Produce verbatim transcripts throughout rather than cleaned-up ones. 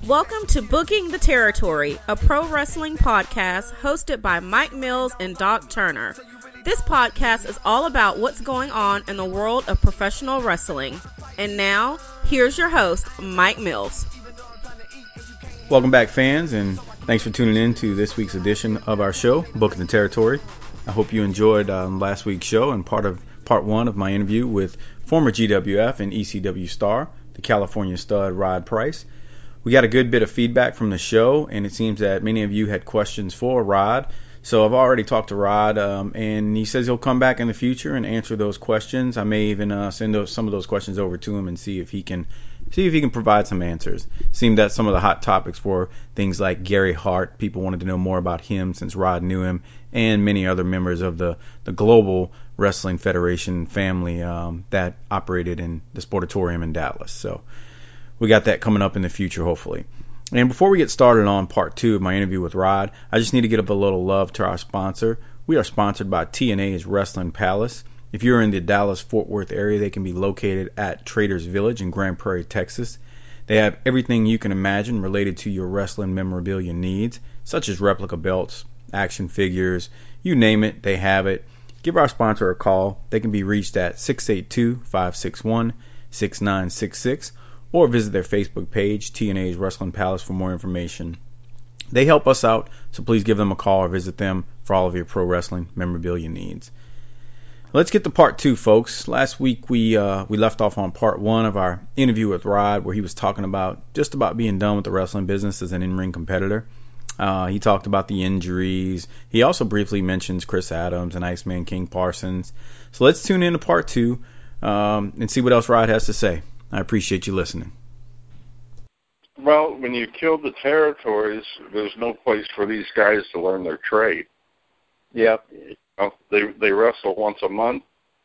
Welcome to Booking the Territory, a pro wrestling podcast hosted by Mike Mills and Doc Turner. This podcast is all about what's going on in the world of professional wrestling. And now, here's your host, Mike Mills. Welcome back, fans, and thanks for tuning in to this week's edition of our show, Booking the Territory. I hope you enjoyed um, last week's show and part of part one of my interview with former G W F and E C W star, the California stud Rod Price. We got a good bit of feedback from the show, and it seems that many of you had questions for Rod. So I've already talked to Rod, um, and he says he'll come back in the future and answer those questions. I may even uh, send those, some of those questions over to him and see if he can see if he can provide some answers. It seemed that some of the hot topics were things like Gary Hart. People wanted to know more about him since Rod knew him, and many other members of the, the Global Wrestling Federation family um, that operated in the Sportatorium in Dallas. So we got that coming up in the future, hopefully. And before we get started on part two of my interview with Rod, I just need to give a little love to our sponsor. We are sponsored by T N A's Wrestling Palace. If you're in the Dallas-Fort Worth area, they can be located at Traders Village in Grand Prairie, Texas. They have everything you can imagine related to your wrestling memorabilia needs, such as replica belts, action figures, you name it, they have it. Give our sponsor a call. They can be reached at six eight two, five six one, six nine six six or visit their Facebook page, T N A's Wrestling Palace, for more information. They help us out, so please give them a call or visit them for all of your pro wrestling memorabilia needs. Let's get to part two, folks. Last week we uh, we left off on part one of our interview with Rod, where he was talking about just about being done with the wrestling business as an in-ring competitor. Uh, he talked about the injuries. He also briefly mentions Chris Adams and Iceman King Parsons. So let's tune in to part two um, and see what else Rod has to say. I appreciate you listening. Well, when you kill the territories, there's no place for these guys to learn their trade. Yep. You know, they they wrestle once a month.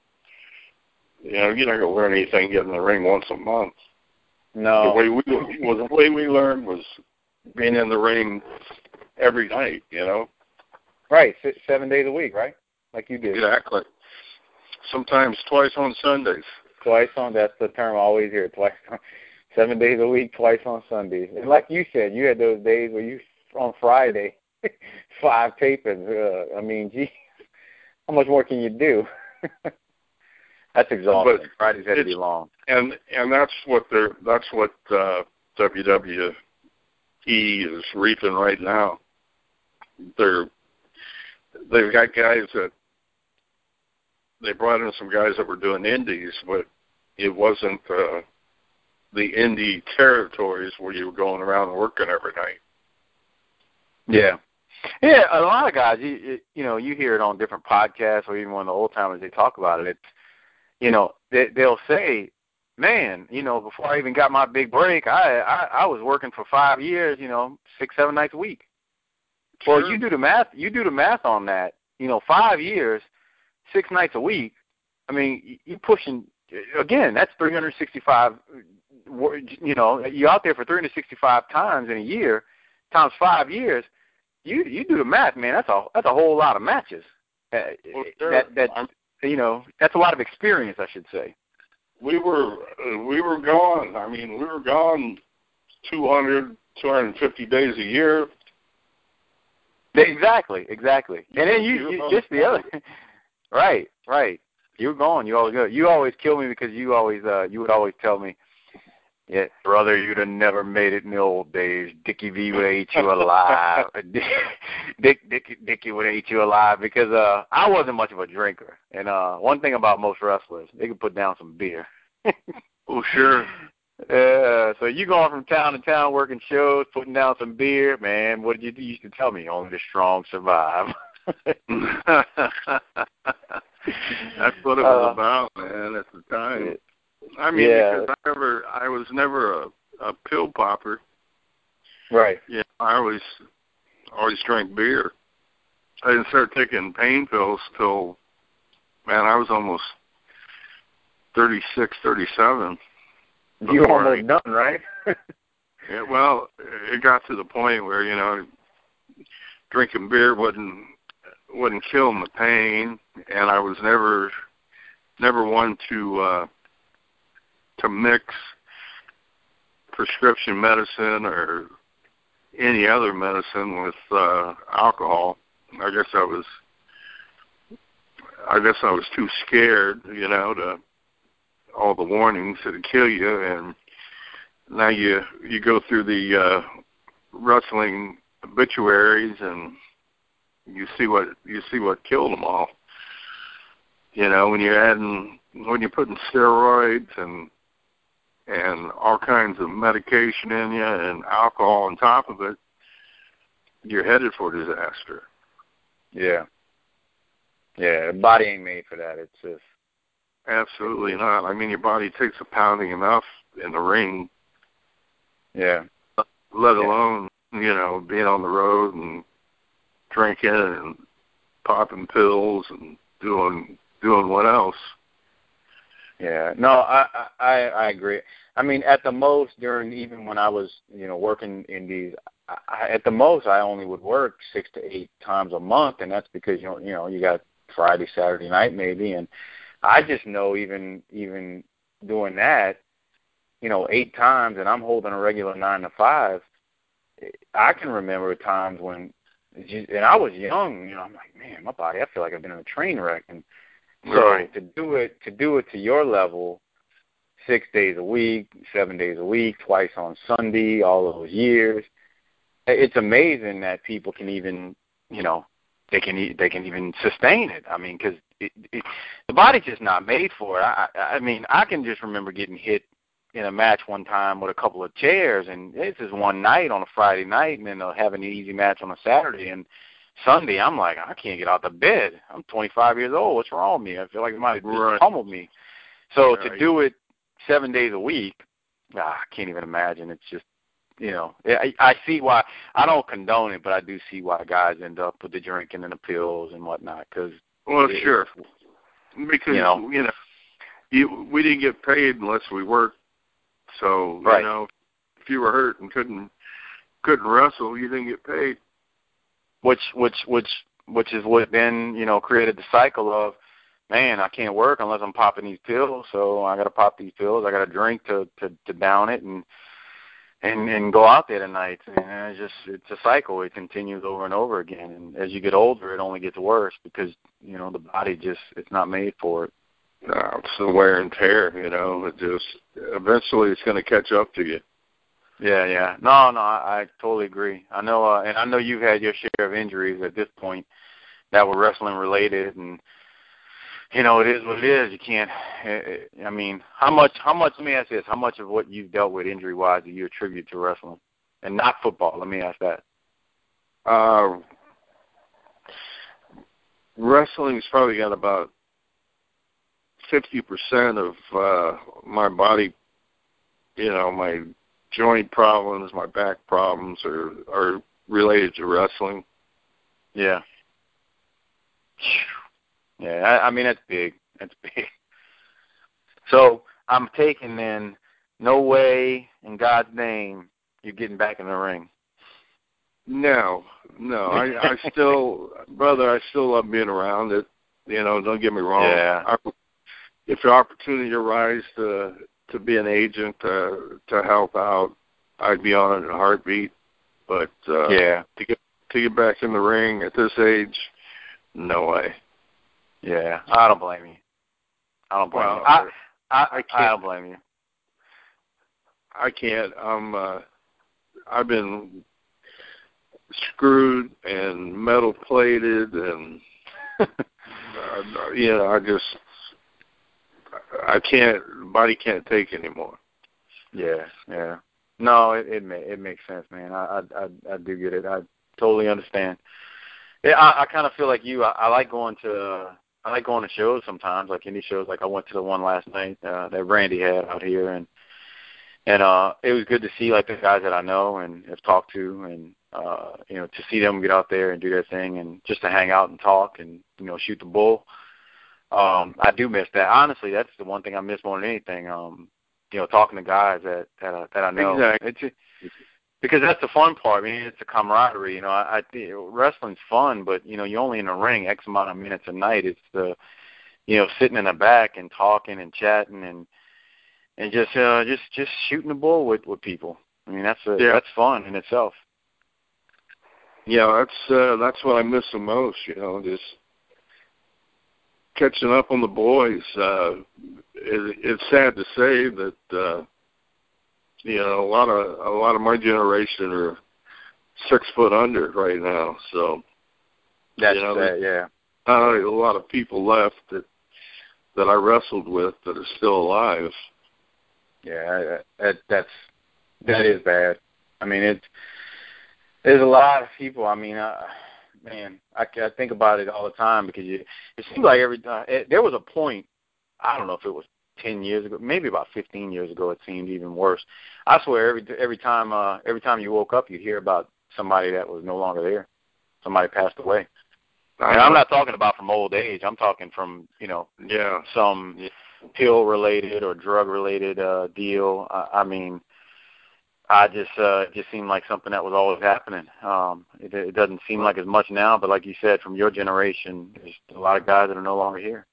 You know, you're not going to learn anything getting in the ring once a month. No. The way we well, the way we learned was being in the ring every night. You know. Right. Six, seven days a week, right? Like you did. Exactly. Sometimes twice on Sundays. Twice on, that's the term I always hear, twice on, seven days a week, twice on Sundays. And like you said, you had those days where you, on Friday, five tapings. Uh, I mean, gee, how much more can you do? That's exhausting. But Fridays had to be long. And and that's what they're, that's what uh, W W E is reaping right now. They're, they've got guys that, they brought in some guys that were doing indies, but it wasn't uh, the indie territories where you were going around and working every night. Yeah. Yeah, a lot of guys, you, you know, you hear it on different podcasts or even when the old timers, they talk about it. It's, you know, they, they'll say, man, you know, before I even got my big break, I, I, I was working for five years, you know, six, seven nights a week. Sure. Well, you do the math, you do the math on that, you know, five years, six nights a week. I mean, you're pushing, again, that's three hundred sixty-five, you know, you're out there for three hundred sixty-five times in a year, times five years. You you do the math, man, that's a that's a whole lot of matches. Uh, well, sure. That, that you know, that's a lot of experience, I should say. We were, uh, we were gone. I mean, we were gone two hundred, two hundred fifty days a year. Exactly, exactly. And then you, you just the other... Right, right. You're gone. You always go. You always kill me because you always uh you would always tell me, yeah, brother, you'd have never made it in the old days. Dickie V would have ate you alive. Dick Dick Dickie would have ate you alive because uh I wasn't much of a drinker. And uh one thing about most wrestlers, they could put down some beer. Oh sure. Uh, so you going from town to town working shows, putting down some beer, man. What did you, you used to tell me? Only the strong survive. That's what it was uh, about, man, at the time. I mean, yeah. because I never, I was never a, a pill popper. Right. Yeah, I always, always drank beer. I didn't start taking pain pills till, man, I was almost thirty-six, thirty-seven. You were almost done, right? Yeah, well, it got to the point where, you know, drinking beer wasn't wasn't killing the pain, and I was never never one to uh, to mix prescription medicine or any other medicine with uh, alcohol. I guess I was, I guess I was too scared, you know, to all the warnings that it'd kill you, and now you you go through the uh, wrestling obituaries and you see what you see what killed them all. You know, when you're adding, when you're putting steroids and and all kinds of medication in you and alcohol on top of it, you're headed for disaster. Yeah. Yeah, the body ain't made for that. It's just... Absolutely not. I mean, your body takes a pounding enough in the ring. Yeah. Let alone, you know, being on the road and drinking and popping pills and doing doing what else. Yeah. No, I, I I agree. I mean, at the most, during even when I was, you know, working in these, I, at the most, I only would work six to eight times a month, and that's because you know, you know, you got Friday, Saturday night maybe, and I just know even even doing that, you know, eight times, and I'm holding a regular nine to five. I can remember times when, and I was young, you know, I'm like, man, my body, I feel like I've been in a train wreck, and so Right. to do it to do it to your level, six days a week, seven days a week, twice on Sunday, all of those years, it's amazing that people can even, you know, they can they can even sustain it. I mean, because it, it, the body's just not made for it. I, I mean, I can just remember getting hit in a match one time with a couple of chairs, and it's just one night on a Friday night, and then they'll have an easy match on a Saturday, and Sunday I'm like, I can't get out of bed. I'm twenty-five years old. What's wrong with me? I feel like somebody just Right. pummeled me. So Right. to do it seven days a week, ah, I can't even imagine. It's just, you know, I, I see why. I don't condone it, but I do see why guys end up with the drinking and the pills and whatnot. Cause Well, it, sure. Because, you know, you know you, we didn't get paid unless we worked. So, right. you know, if you were hurt and couldn't couldn't wrestle, you didn't get paid. Which, which, which, which is what then, you know, created the cycle of, man, I can't work unless I'm popping these pills, so I got to pop these pills. I got to drink to, to, to down it and and and go out there tonight. And it's just it's a cycle. It continues over and over again. And as you get older, it only gets worse because you know the body just it's not made for it. No, it's the wear and tear. You know, it just eventually it's going to catch up to you. Yeah, yeah. No, no, I, I totally agree. I know, uh, and I know you've had your share of injuries at this point that were wrestling related, and you know, it is what it is. You can't. I mean, how much? How much? Let me ask this: how much of what you've dealt with injury-wise do you attribute to wrestling, and not football? Let me ask that. Uh, wrestling's probably got about fifty percent of uh, my body. You know, my joint problems, my back problems are are related to wrestling. Yeah. Yeah, I, I mean, that's big. That's big. So I'm taking then, no way in God's name you're getting back in the ring. No, no. I, I still, brother, I still love being around it. You know, don't get me wrong. Yeah. I, if the opportunity arises to to be an agent to to help out, I'd be on it in a heartbeat. But uh, yeah, to get to get back in the ring at this age, no way. Yeah, I don't blame you. I don't blame well, you. I, I, I, can't, I don't blame you. I can't. I'm. Uh, I've been screwed and metal plated, and uh, you know, I just, I can't. Body can't take anymore. Yeah, yeah. No, it it, it makes sense, man. I, I I I do get it. I totally understand. Yeah, I, I kind of feel like you. I, I like going to. Uh, I like going to shows sometimes, like indie shows. Like I went to the one last night uh, that Randy had out here, and and uh, it was good to see like the guys that I know and have talked to, and uh, you know, to see them get out there and do their thing, and just to hang out and talk and you know shoot the bull. Um, I do miss that. Honestly, that's the one thing I miss more than anything. Um, you know, talking to guys that that, uh, that I know. Exactly. It's, because that's the fun part. I mean, it's the camaraderie. You know, I, I think wrestling's fun, but you know, you're only in the ring X amount of minutes a night. It's the, you know, sitting in the back and talking and chatting and and just uh, just just shooting the bull with, with people. I mean, that's a, yeah. that's fun in itself. Yeah, that's uh, that's what I miss the most. You know, just catching up on the boys. Uh, it, it's sad to say that uh, you know a lot of a lot of my generation are six foot under right now. So That's you know, sad, yeah. Not a lot of people left that that I wrestled with that are still alive. Yeah, that that's that is bad. I mean, it's there's a lot of people. I mean, uh, man, I, I think about it all the time because you, it seems like every time it, there was a point. I don't know if it was ten years ago, maybe about fifteen years ago. It seemed even worse. I swear, every every time uh, every time you woke up, you'd hear about somebody that was no longer there. Somebody passed away. And I'm not talking about from old age. I'm talking from, you know, yeah, some pill-related or drug-related uh, deal. I, I mean, I just uh, it just seemed like something that was always happening. Um, it, it doesn't seem like as much now, but like you said, from your generation, there's a lot of guys that are no longer here.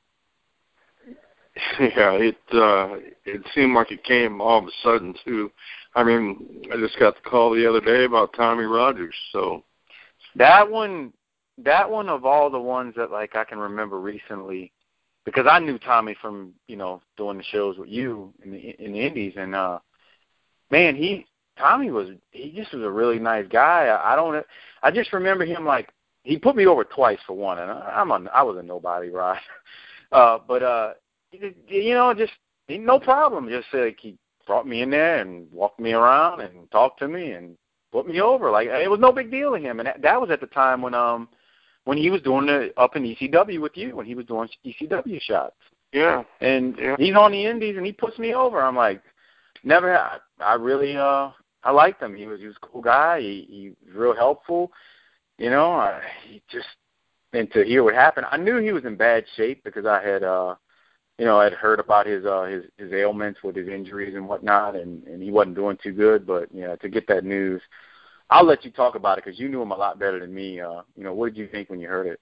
Yeah, it uh, it seemed like it came all of a sudden too. I mean, I just got the call the other day about Tommy Rogers. So that one. That one of all the ones that, like, I can remember recently, because I knew Tommy from, you know, doing the shows with you in the in the Indies, and uh, man, he Tommy was he just was a really nice guy. I, I don't I just remember him, like, he put me over twice for one, and I, I'm a I was a nobody, Rod. Uh, but uh, you know, just no problem. Just uh, he brought me in there and walked me around and talked to me and put me over. Like, it was no big deal to him, and that, that was at the time when um. when he was doing it up in E C W with you, when he was doing E C W shots. Yeah. And yeah. he's on the Indies, and he puts me over. I'm like, never, I, I really, uh, I liked him. He was, he was a cool guy. He, he was real helpful. You know, I, he just, and to hear what happened, I knew he was in bad shape because I had, uh, you know, I'd heard about his, uh, his, his ailments with his injuries and whatnot, and, and he wasn't doing too good. But, you know, to get that news, I'll let you talk about it because you knew him a lot better than me. Uh, you know, what did you think when you heard it?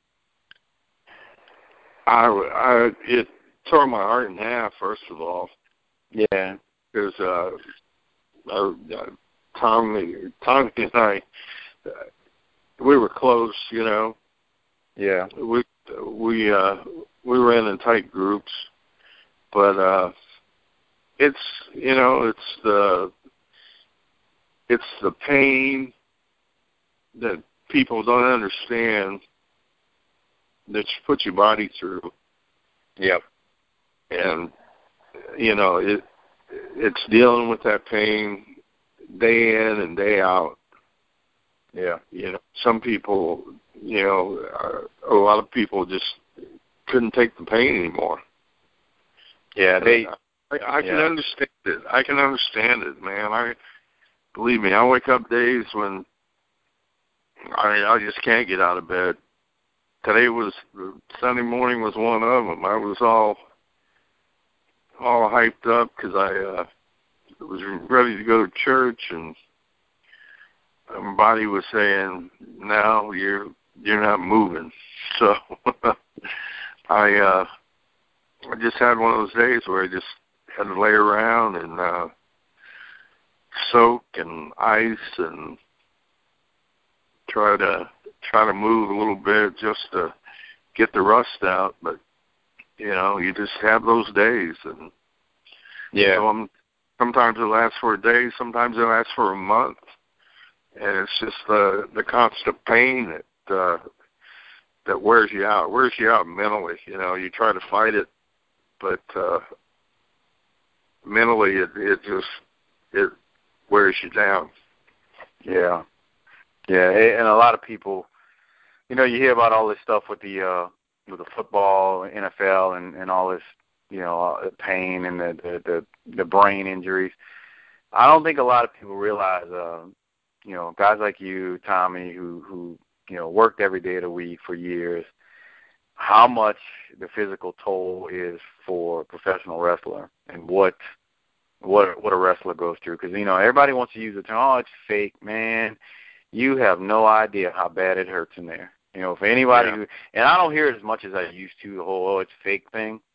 I, I, it tore my heart in half, first of all. Yeah. Because uh, uh, Tommy, Tommy and I, uh, we were close, you know. Yeah. We we uh, we ran in tight groups, but uh, it's you know it's the it's the pain that people don't understand that you put your body through. Yep. And, you know, it it's dealing with that pain day in and day out. Yeah. You know, some people, you know, uh, a lot of people just couldn't take the pain anymore. Yeah, they... I, I can yeah. understand it. I can understand it, man. I Believe me, I wake up days when I I just can't get out of bed. Today was Sunday morning was one of them. I was all all hyped up because I uh, was ready to go to church, and my body was saying, "No, you're you're not moving." So I uh, I just had one of those days where I just had to lay around and uh, soak and ice and try to try to move a little bit just to get the rust out. But you know, you just have those days, and yeah. So I'm, sometimes it lasts for a day, sometimes it lasts for a month, and it's just the the constant pain that uh, that wears you out, wears you out mentally. You know, you try to fight it, but uh, mentally it it just it wears you down. Yeah, yeah, and a lot of people, you know, you hear about all this stuff with the uh, with the football, N F L, and, and all this, you know, uh, pain and the, the the the brain injuries. I don't think a lot of people realize, uh, you know, guys like you, Tommy, who who you know worked every day of the week for years, how much the physical toll is for a professional wrestler, and what what what a wrestler goes through. Because, you know, everybody wants to use the term, oh, it's fake. Man, you have no idea how bad it hurts in there. You know, for anybody yeah. who, and I don't hear it as much as I used to, the whole, oh, it's fake thing.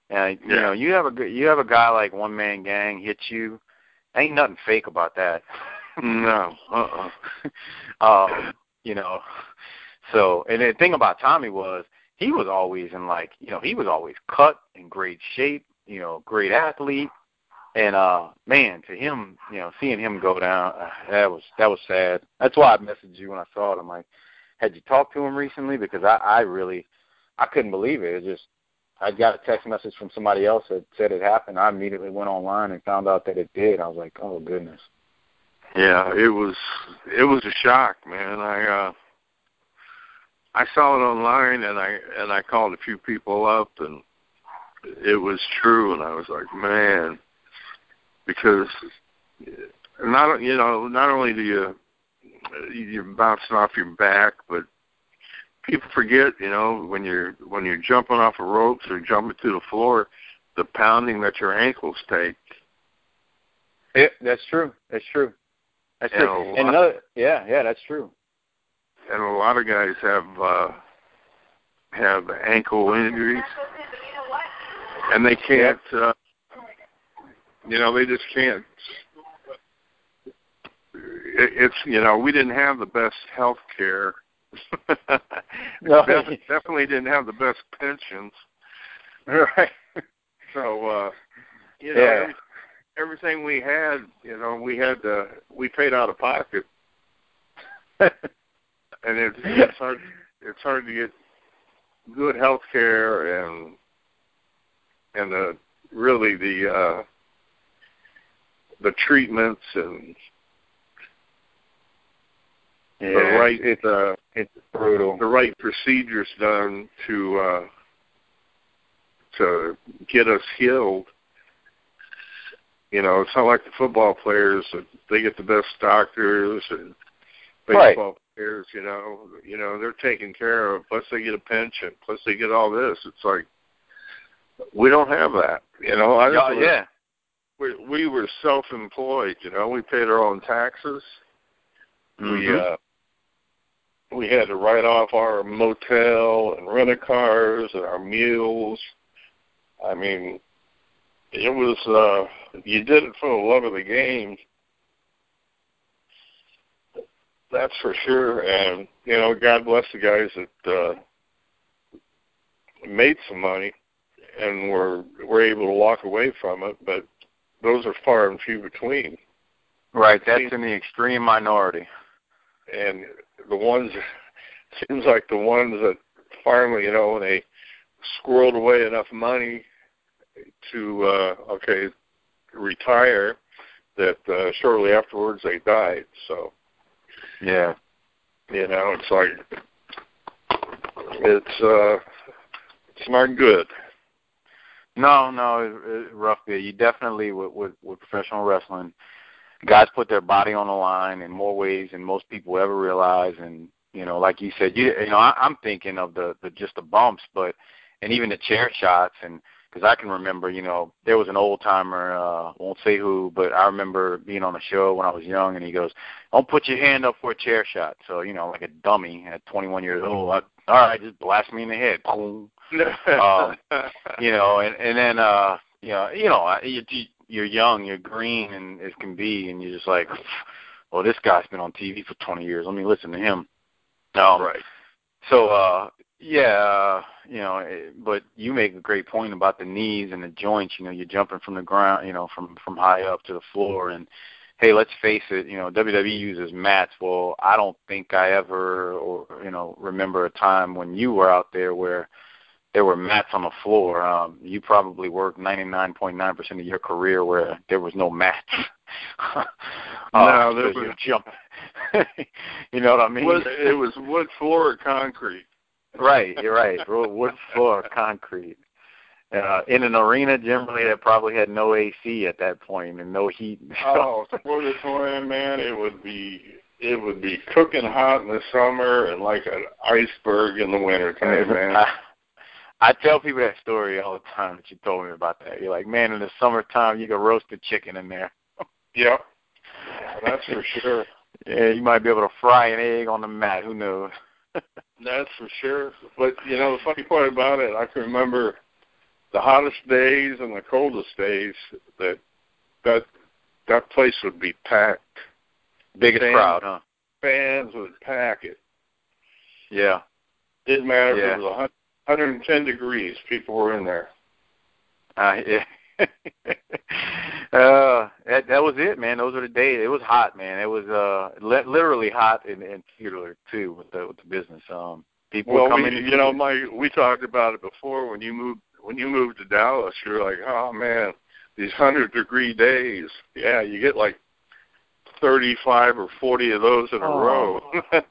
And you yeah. know, you have a good, you have a guy like One Man Gang hit you. Ain't nothing fake about that. No. Uh-uh. um, you know, so and the thing about Tommy was he was always in like, you know, he was always cut in great shape. You know, great athlete. And uh, man, to him, you know, seeing him go down, uh, that was that was sad. That's why I messaged you when I saw it. I'm like, had you talked to him recently? Because I, I really, I couldn't believe it. It just, I got a text message from somebody else that said it happened. I immediately went online and found out that it did. I was like, oh goodness. Yeah, it was it was a shock, man. I uh, I saw it online and I and I called a few people up and it was true, and I was like, man. Because not you know not only do you you're bouncing off your back, but people forget, you know, when you're when you're jumping off of ropes or jumping to the floor, the pounding that your ankles take. Yeah, that's true. That's true. That's and true. And another, yeah, yeah, that's true. And a lot of guys have uh, have ankle injuries, and they can't. Uh, You know, they just can't. It's, you know, we didn't have the best health care. No. Def- definitely didn't have the best pensions. Right. So, uh, you know, yeah. every, everything we had, you know, we had to, we paid out of pocket. And it's, it's hard, it's hard to get good health care and, and the, really the, uh, the treatments and yeah, the right it's, uh, it's brutal. The right procedures done to uh, to get us healed. You know, it's not like the football players; they get the best doctors and baseball right. players. You know, you know they're taken care of. Plus, they get a pension. Plus, they get all this. It's like we don't have that. You know, I yeah. yeah. We, we were self-employed, you know. We paid our own taxes. Mm-hmm. We uh, we had to write off our motel and rent-a-cars and our meals. I mean, it was, uh, you did it for the love of the game. That's for sure. And, you know, God bless the guys that uh, made some money and were, were able to walk away from it, but those are far and few between. Right, that's in the extreme minority. And the ones, seems like the ones that finally, you know, when they squirreled away enough money to, uh, okay, retire, that uh, shortly afterwards they died. So, yeah, you know, it's like, it's, uh, it's not good. No, no, it's, it's rough. You definitely, with, with, with professional wrestling, guys put their body on the line in more ways than most people ever realize. And, you know, like you said, you, you know, I, I'm thinking of the, the just the bumps, but, and even the chair shots. And because I can remember, you know, there was an old timer, uh, won't say who, but I remember being on a show when I was young, and he goes, don't put your hand up for a chair shot. So, you know, like a dummy at twenty-one years old, I, all right, just blast me in the head. Boom. um, you know, and, and then, uh, you know, you know, you, you're young, you're green and as can be, and you're just like, well, this guy's been on T V for twenty years. Let me listen to him. Um, right. So, uh, yeah, uh, you know, but you make a great point about the knees and the joints. You know, you're jumping from the ground, you know, from, from high up to the floor. And, hey, let's face it, you know, W W E uses mats. Well, I don't think I ever, or, you know, remember a time when you were out there where there were mats on the floor. Um, you probably worked ninety-nine point nine percent of your career where there was no mats. uh, no, there was you jumping. You know what I mean? Wood, it was wood floor or concrete. Right, you're right. Wood floor or concrete. Uh, in an arena generally that probably had no A C at that point and no heat. Oh, Sportatorium, man, it would be it would be cooking hot in the summer and like an iceberg in the wintertime, man. I, I tell people that story all the time that you told me about that. You're like, man, in the summertime you can roast a chicken in there. Yep, that's for sure. Yeah, you might be able to fry an egg on the mat. Who knows? That's for sure. But, you know, the funny part about it, I can remember the hottest days and the coldest days, that that that place would be packed. Biggest fans, crowd, huh? Fans would pack it. Yeah. Didn't matter yeah. if it was one hundred ten degrees. People were in there. Uh, yeah. uh, that that was it, man. Those were the days. It was hot, man. It was uh li- literally hot and, and theater too with the with the business. Um, people well, come we, in. You know, Mike, we talked about it before. When you moved when you moved to Dallas, you're like, oh man, these hundred degree days. Yeah, you get like thirty-five or forty of those in a oh. row.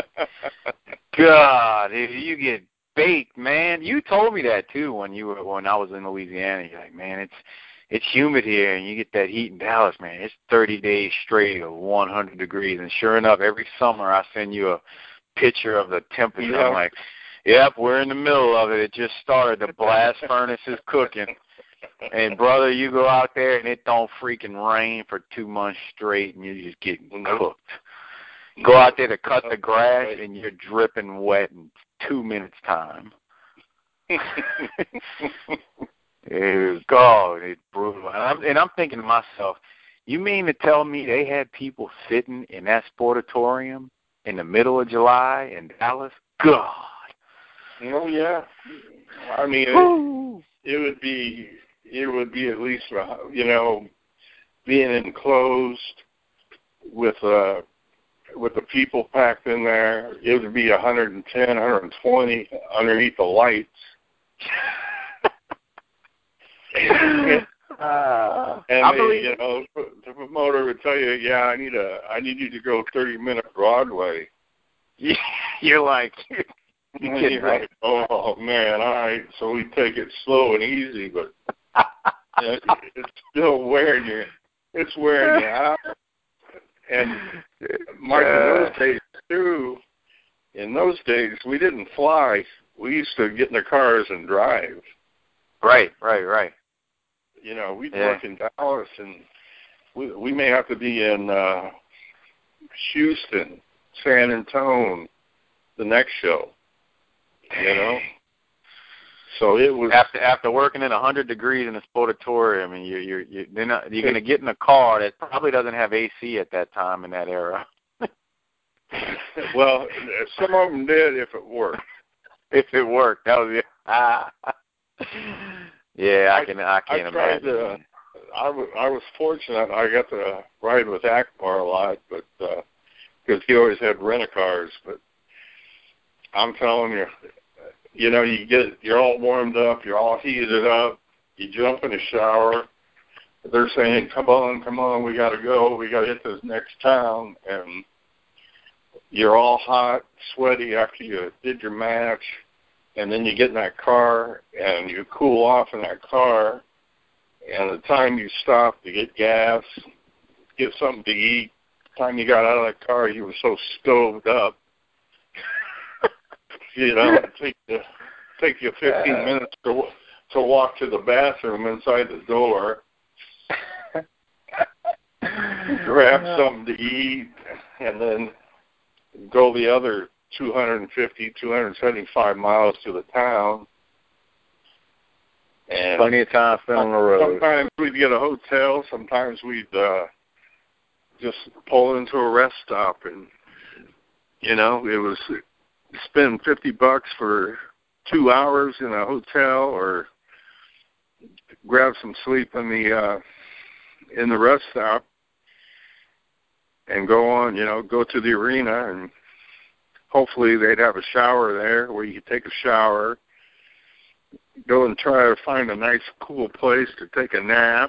God, you get baked, man. You told me that too when you were when I was in Louisiana. You're like, man, it's it's humid here, and you get that heat in Dallas, man. It's thirty days straight of one hundred degrees, and sure enough, every summer I send you a picture of the temperature. Yeah. I'm like, yep, we're in the middle of it. It just started. The blast furnace is cooking. And, brother, you go out there, and it don't freaking rain for two months straight, and you're just getting cooked. Go out there to cut the grass, and you're dripping wet in two minutes' time. It, God, it's brutal. And I'm, and I'm thinking to myself, you mean to tell me they had people sitting in that sportatorium in the middle of July in Dallas? God. Oh, yeah. I mean, it, it would be... It would be at least, you know, being enclosed with uh, with the people packed in there. It would be one hundred ten, one hundred twenty underneath the lights. and uh, and I they, believe you know, the promoter would tell you, "Yeah, I need a, I need you to go thirty minute Broadway." You're like, you're kidding, right? Like, oh man, all right. So we take it slow and easy, but. It, it's still wearing you. It's wearing you out. And Mike, in those days too. In those days, we didn't fly. We used to get in the cars and drive. Right, right, right. You know, we'd yeah. work in Dallas, and we we may have to be in uh, Houston, San Antonio, the next show. You know. So it was after after working in a hundred degrees in a sportatorium, and you're you're you're, you're, not, you're going to get in a car that probably doesn't have A C at that time in that era. Well, some of them did if it worked. If it worked, that was it. Ah. Yeah, I can I can't I tried imagine. To, I, w- I was fortunate. I got to ride with Akbar a lot, but because uh, he always had rent-a-cars. But I'm telling you. You know, you get, you're all warmed up, you're all heated up, you jump in the shower, they're saying, come on, come on, we got to go, we got to hit this next town, and you're all hot, sweaty after you did your match, and then you get in that car, and you cool off in that car, and the time you stop to get gas, get something to eat, the time you got out of that car, you were so stoved up. You know, it take you, take you fifteen minutes to to walk to the bathroom inside the door, grab something to eat, and then go the other two hundred fifty, two hundred seventy-five miles to the town. And plenty of time spent on the road. Sometimes we'd get a hotel. Sometimes we'd uh, just pull into a rest stop, and you know, it was. Spend fifty bucks for two hours in a hotel, or grab some sleep in the uh, in the rest stop, and go on. You know, go to the arena, and hopefully they'd have a shower there where you could take a shower. Go and try to find a nice, cool place to take a nap.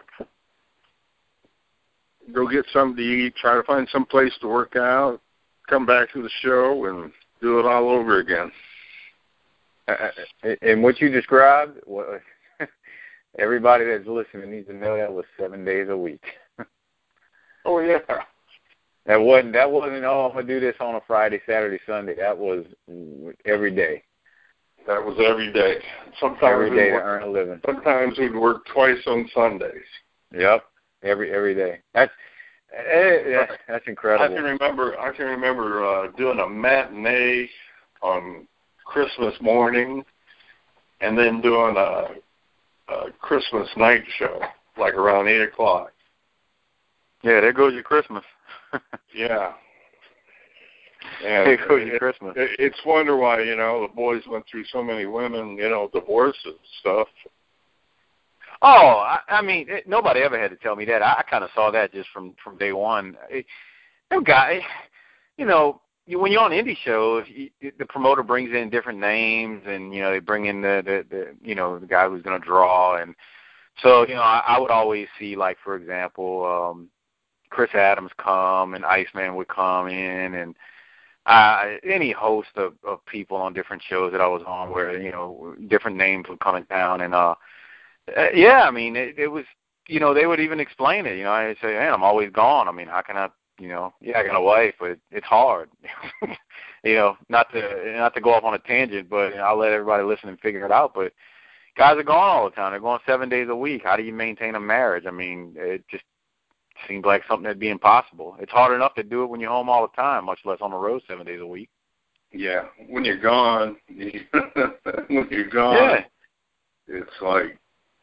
Go get something to eat. Try to find some place to work out. Come back to the show and do it all over again. Uh, and what you described, well, everybody that's listening needs to know that was seven days a week. Oh yeah. That wasn't that wasn't oh I'm gonna do this on a Friday, Saturday, Sunday. That was every day. That was every day. Sometimes every day to work, earn a living. Sometimes we'd work twice on Sundays. Yep. Every every day. That's Uh, that's incredible. I can remember. I can remember uh, doing a matinee on Christmas morning, and then doing a uh, Christmas night show, like around eight o'clock. Yeah, there goes your Christmas. Yeah. And there goes your it, Christmas. It, it's wonder why, you know, the boys went through so many women, you know, divorces and stuff. Oh, I, I mean, it, nobody ever had to tell me that. I, I kind of saw that just from, from day one. It, them guy, you know, you, when you're on indie shows, you, the promoter brings in different names, and you know they bring in the, the, the you know the guy who's going to draw, and so you know I, I would always see, like, for example, um, Chris Adams come, and Iceman would come in, and uh, any host of, of people on different shows that I was on, where you know different names would come in town, and uh, uh yeah, I mean it, it was, you know they would even explain it. You know, I say, man, I'm always gone. I mean, how can I? You know, yeah, I got a wife, but it's hard. you know, not to not to go off on a tangent, but you know, I'll let everybody listen and figure it out. But guys are gone all the time. They're going seven days a week. How do you maintain a marriage? I mean, it just seems like something that'd be impossible. It's hard enough to do it when you're home all the time, much less on the road seven days a week. Yeah, when you're gone, when you're gone, yeah. it's like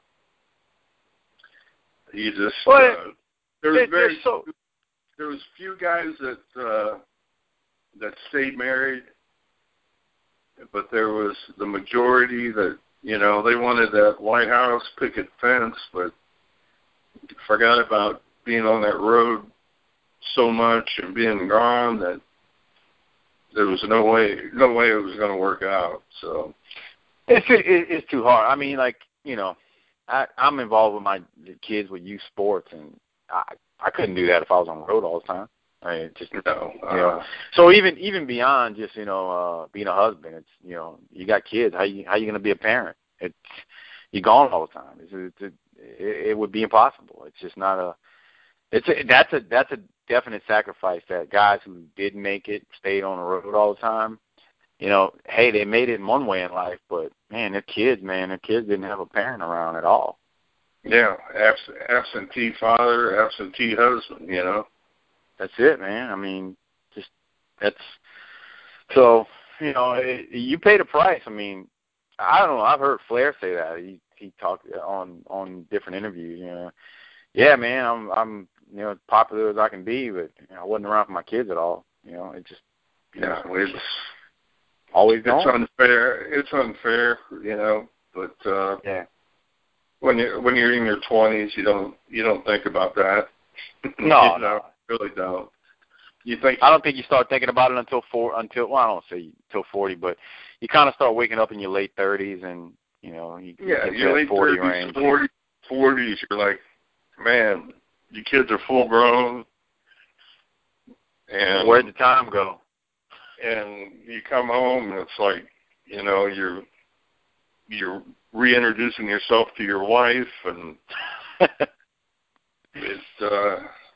you just. Well, uh, there's it, very. so, There was few guys that uh, that stayed married, but there was the majority that, you know, they wanted that White House picket fence, but forgot about being on that road so much and being gone that there was no way, no way it was going to work out. So it's it, it's too hard. I mean, like, you know, I, I'm involved with my kids with youth sports, and I. I couldn't do that if I was on the road all the time. I mean, just no, uh, you know. So even even beyond just you know uh, being a husband, it's you know you got kids. How you how you going to be a parent? It's you're gone all the time. It's, it's, it, it would be impossible. It's just not a. It's a, that's a that's a definite sacrifice that guys who did make it, stayed on the road all the time. You know, hey, they made it in one way in life, but man, their kids, man, their kids didn't have a parent around at all. Yeah, abs- absentee father, absentee husband, you know. That's it, man. I mean, just that's so, you know, it, you pay the price. I mean, I don't know. I've heard Flair say that. He he talked on on different interviews. You know, yeah, man, I'm I'm you know as popular as I can be, but you know, I wasn't around for my kids at all. You know, it just you yeah, know, it's always gone. It's unfair. It's unfair, you know. But uh, yeah. When you when you're in your twenties, you don't you don't think about that. No, you no, know, really don't. You think? I don't think you start thinking about it until four. Until well, I don't say until forty, but you kind of start waking up in your late thirties, and you know, you yeah, get to your that late forty thirties, range. forty, forties. You're like, man, your kids are full grown, and where'd the time go? And you come home, and it's like, you know, you're you're reintroducing yourself to your wife, and it uh,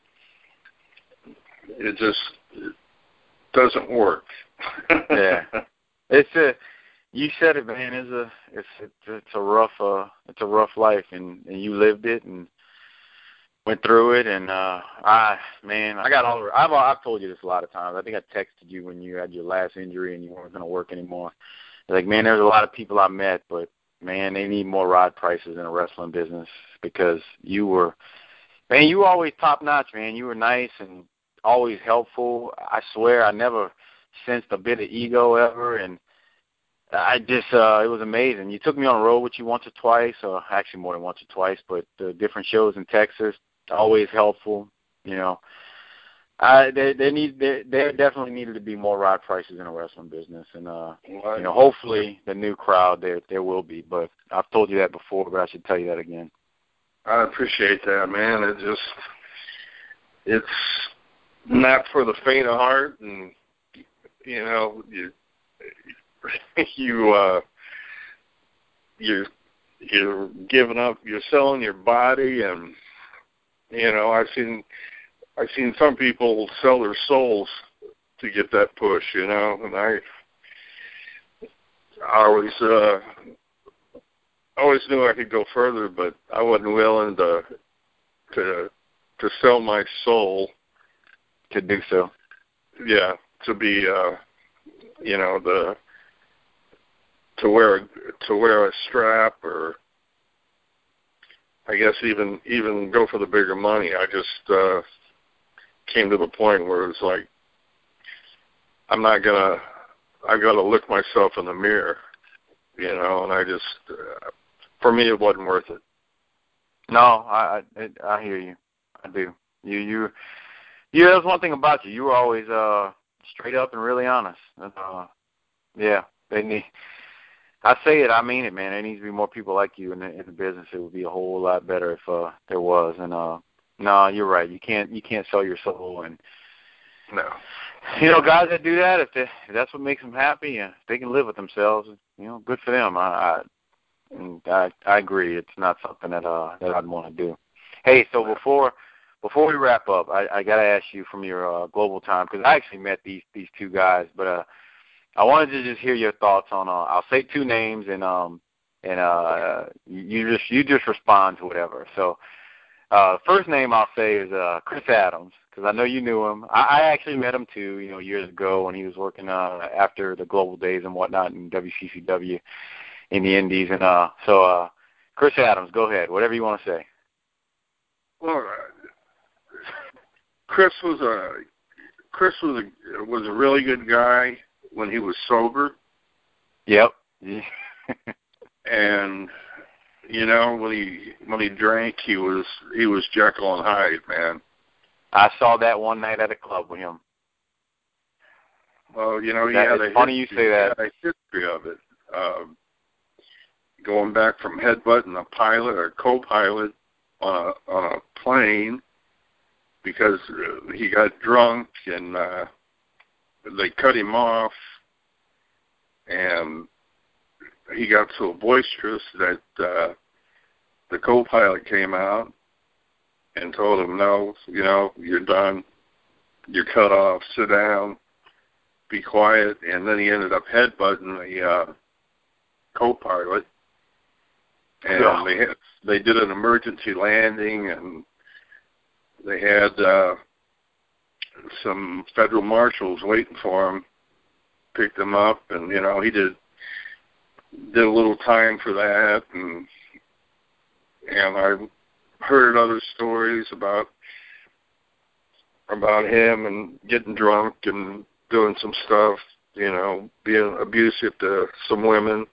it just it doesn't work. yeah, it's a. You said it, man. It's a it's it's, it's a rough uh it's a rough life, and, and you lived it and went through it, and uh I man I got all the, I've I've told you this a lot of times. I think I texted you when you had your last injury and you weren't going to work anymore. Like, man, there's a lot of people I met, but man, they need more ride prices in the wrestling business, because you were, man, you were always top notch, man. You were nice and always helpful. I swear I never sensed a bit of ego ever, and I just, uh, it was amazing. You took me on the road with you once or twice, or actually more than once or twice, but uh, different shows in Texas, always helpful, you know. I, there, there need, there, there definitely needed to be more ride prices in the wrestling business, and uh, you know, hopefully the new crowd there, there will be. But I've told you that before, but I should tell you that again. I appreciate that, man. It just, it's not for the faint of heart, and you know, you, you, uh, you're, you're giving up, you're selling your body, and you know, I've seen. I've seen some people sell their souls to get that push, you know, and I, I always, uh, always knew I could go further, but I wasn't willing to, to, to sell my soul to do so. Yeah, to be, uh, you know, the, to wear, to wear a strap or I guess even even go for the bigger money. I just uh, came to the point where it's like, I'm not gonna. I got to look myself in the mirror, you know, and I just, uh, for me, it wasn't worth it. No, I I, I hear you. I do. You you you. That's one thing about you. You were always uh straight up and really honest. Uh, yeah, they need. I say it, I mean it, man. There needs to be more people like you in the in the business. It would be a whole lot better if uh, there was. And uh, no, you're right. You can't you can't sell your soul. And no, you know, guys that do that, if, they, if that's what makes them happy, yeah, if they can live with themselves, you know, good for them. I I I, I agree. It's not something that uh that I'd want to do. Hey, so before before we wrap up, I, I got to ask you from your uh, global time, because I actually met these these two guys, but uh. I wanted to just hear your thoughts on. Uh, I'll say two names, and um, and uh, you just you just respond to whatever. So, uh, first name I'll say is uh, Chris Adams, because I know you knew him. I, I actually met him too, you know, years ago when he was working uh, after the Global Days and whatnot in W C C W in the Indies, and uh, so uh, Chris Adams, go ahead, whatever you want to say. Well, uh, Chris was a Chris was a was a really good guy when he was sober. Yep. And you know, when he when he drank, he was he was Jekyll and Hyde, man. I saw that one night at a club with him. Well, you know, he that, had it's a funny history, you say that. He had a history of it, um, going back from headbutting a pilot or co-pilot on a on a plane because uh, he got drunk and. Uh, They cut him off, and he got so boisterous that uh, the co-pilot came out and told him, no, you know, you're done. You're cut off. Sit down. Be quiet. And then he ended up headbutting the uh, co-pilot. And yeah. they had, they did an emergency landing, and they had... Uh, some federal marshals waiting for him, picked him up, and you know he did did a little time for that, and and I heard other stories about about him and getting drunk and doing some stuff, you know, being abusive to some women,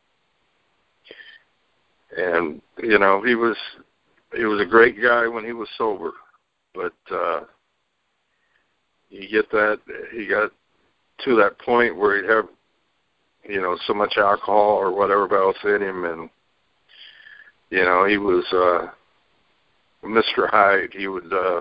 and you know he was he was a great guy when he was sober, but. uh You get that, he got to that point where he'd have, you know, so much alcohol or whatever else in him, and, you know, he was uh, Mister Hyde. He would, uh,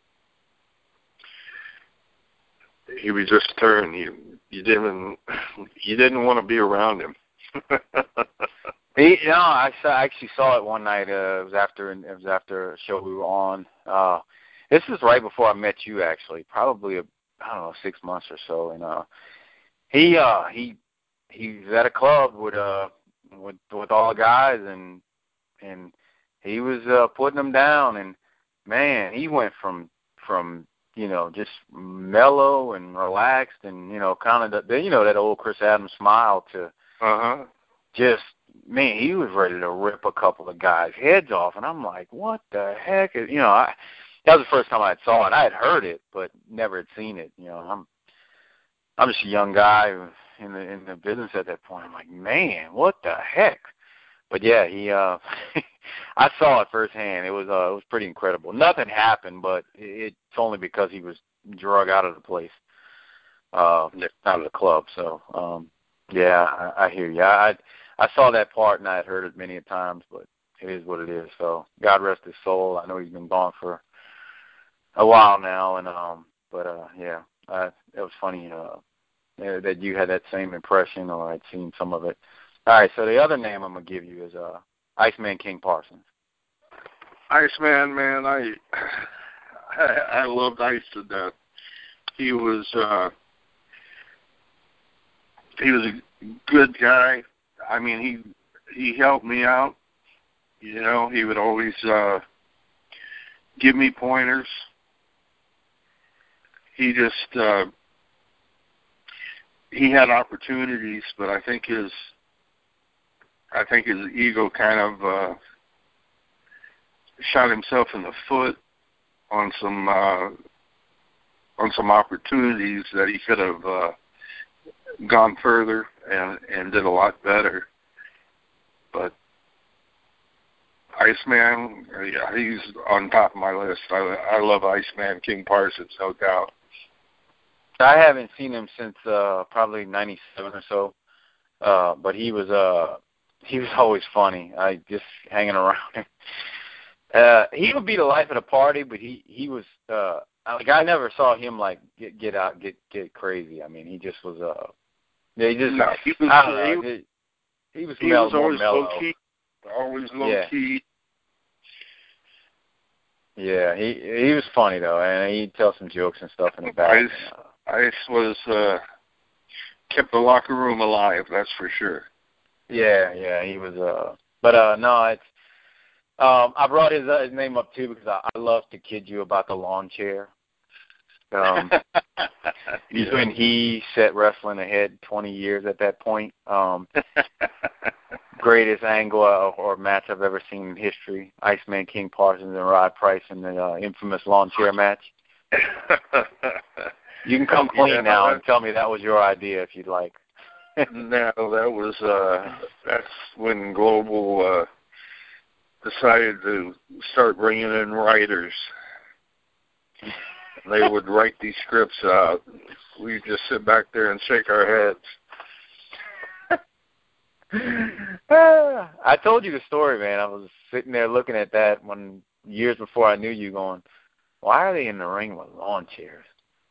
he would just turn. You, you didn't, you didn't want to be around him. he, you know, I, saw, I actually saw it one night. Uh, it was after, it was after a show we were on. Uh, This is right before I met you, actually, probably a, I don't know, six months or so. And uh, he uh, he he's at a club with uh with with all the guys, and and he was uh, putting them down. And man, he went from from you know just mellow and relaxed, and you know kind of the you know that old Chris Adams smile to uh huh just. Man, he was ready to rip a couple of guys' heads off, and I'm like, what the heck? Is, you know, I. That was the first time I had saw it. I had heard it, but never had seen it. You know, I'm I'm just a young guy in the in the business at that point. I'm like, man, what the heck? But yeah, he. Uh, I saw it firsthand. It was uh, it was pretty incredible. Nothing happened, but it, it's only because he was drug out of the place, uh, out of the club. So um, yeah, I, I hear you. I I saw that part and I had heard it many a times, but it is what it is. So God rest his soul. I know he's been gone for a while now, and um, but uh, yeah, I, it was funny uh, that you had that same impression, or I'd seen some of it. All right, so the other name I'm gonna give you is uh, Iceman King Parsons. Iceman, man, I I, I loved Ice to death. He was uh, he was a good guy. I mean, he he helped me out. You know, he would always uh, give me pointers. He just, uh, he had opportunities, but I think his, I think his ego kind of, uh, shot himself in the foot on some uh, on some opportunities that he could have uh, gone further and, and did a lot better. But Iceman, yeah, he's on top of my list. I, I love Iceman King Parsons, no doubt. I haven't seen him since uh, probably ninety-seven or so, uh, but he was uh, he was always funny. I just hanging around him. Uh, he would be the life of the party, but he he was uh, like I never saw him like get get out get get crazy. I mean, he just was uh, yeah, he just no, he was, I don't know, he, he, he was he mel- was more always mellow. low key, always low yeah. key. Yeah, he he was funny though, and he'd tell some jokes and stuff in the back. Ice, Ice was uh, kept the locker room alive, that's for sure. Yeah, yeah, he was. Uh, but uh, no, it's. Um, I brought his uh, his name up too because I, I love to kid you about the lawn chair. Um, you and he set wrestling ahead twenty years at that point. Um, greatest angle or, or match I've ever seen in history. Iceman King Parsons and Rod Price in the uh, infamous lawn chair match. You can come clean yeah, now that, and tell me that was your idea if you'd like. No, that was uh, that's when Global uh, decided to start bringing in writers. They would write these scripts out. We'd just sit back there and shake our heads. I told you the story, man. I was sitting there looking at that when years before I knew you, going, why are they in the ring with lawn chairs?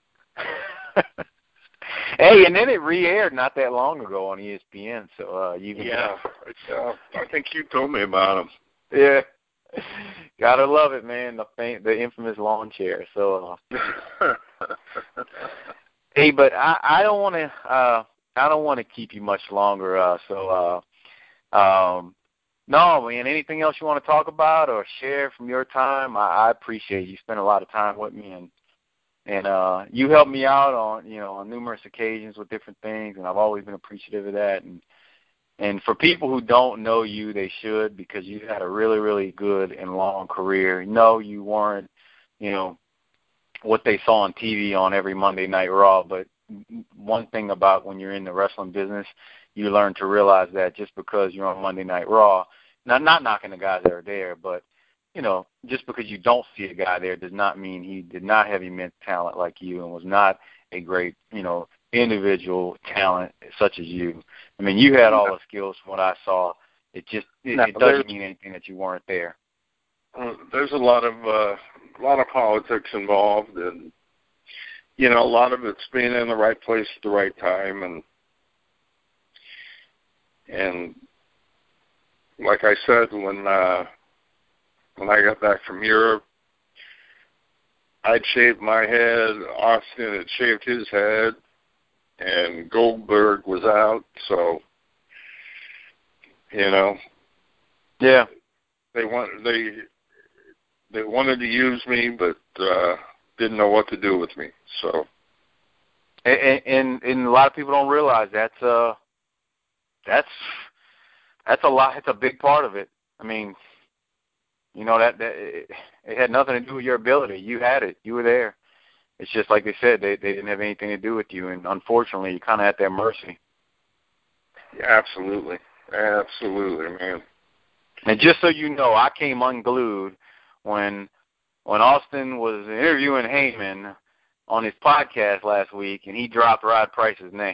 Hey, and then it re-aired not that long ago on E S P N. So uh, you can yeah, uh, I think you told me about them. Yeah, gotta love it, man. The fam- the infamous lawn chair. So, uh, hey, but I, I don't want to uh, I don't want to keep you much longer. Uh, so, uh, um, no, man. Anything else you want to talk about or share from your time? I, I appreciate you spent a lot of time with me, and and uh, you helped me out on you know on numerous occasions with different things, and I've always been appreciative of that. And And for people who don't know you, they should, because you had a really, really good and long career. No, you weren't, you know, what they saw on T V on every Monday Night Raw, but one thing about when you're in the wrestling business, you learn to realize that just because you're on Monday Night Raw, not, not knocking the guys that are there, but, you know, just because you don't see a guy there does not mean he did not have immense talent like you and was not a great, you know, individual talent such as you. I mean, you had all the skills from what I saw. It just it, no, it doesn't mean anything that you weren't there. Uh, there's a lot of uh, a lot of politics involved, and you know, a lot of it's being in the right place at the right time, and and like I said, when uh, when I got back from Europe, I'd shaved my head. Austin had shaved his head. And Goldberg was out, so you know, yeah, they want they they wanted to use me, but uh, didn't know what to do with me. So, and, and and a lot of people don't realize that's uh that's that's a lot. It's a big part of it. I mean, you know that that it, it had nothing to do with your ability. You had it. You were there. It's just like they said, they they didn't have anything to do with you, and unfortunately, you kind of at their mercy. Yeah, absolutely, absolutely, man. And just so you know, I came unglued when when Austin was interviewing Heyman on his podcast last week, and he dropped Rod Price's name.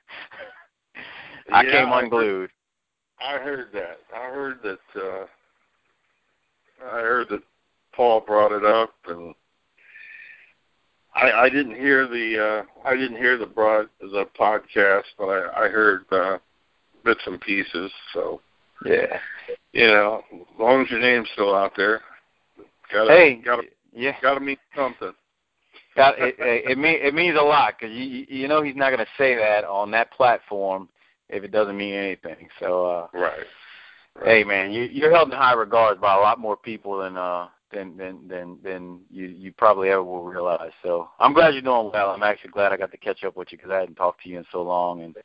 I yeah, came unglued. I heard, I heard that. I heard that. Uh, I heard that Paul brought it up, and. I, I didn't hear the uh, I didn't hear the broad the podcast, but I, I heard uh, bits and pieces. So yeah, you know, as long as your name's still out there, gotta, hey, gotta, yeah, gotta mean something. Got it. It, it, mean, it means a lot because you you know he's not going to say that on that platform if it doesn't mean anything. So uh, right. right. Hey man, you, you're held in high regards by a lot more people than uh. Than, than than than you you probably ever will realize. So I'm glad you're doing well. I'm actually glad I got to catch up with you because I hadn't talked to you in so long. And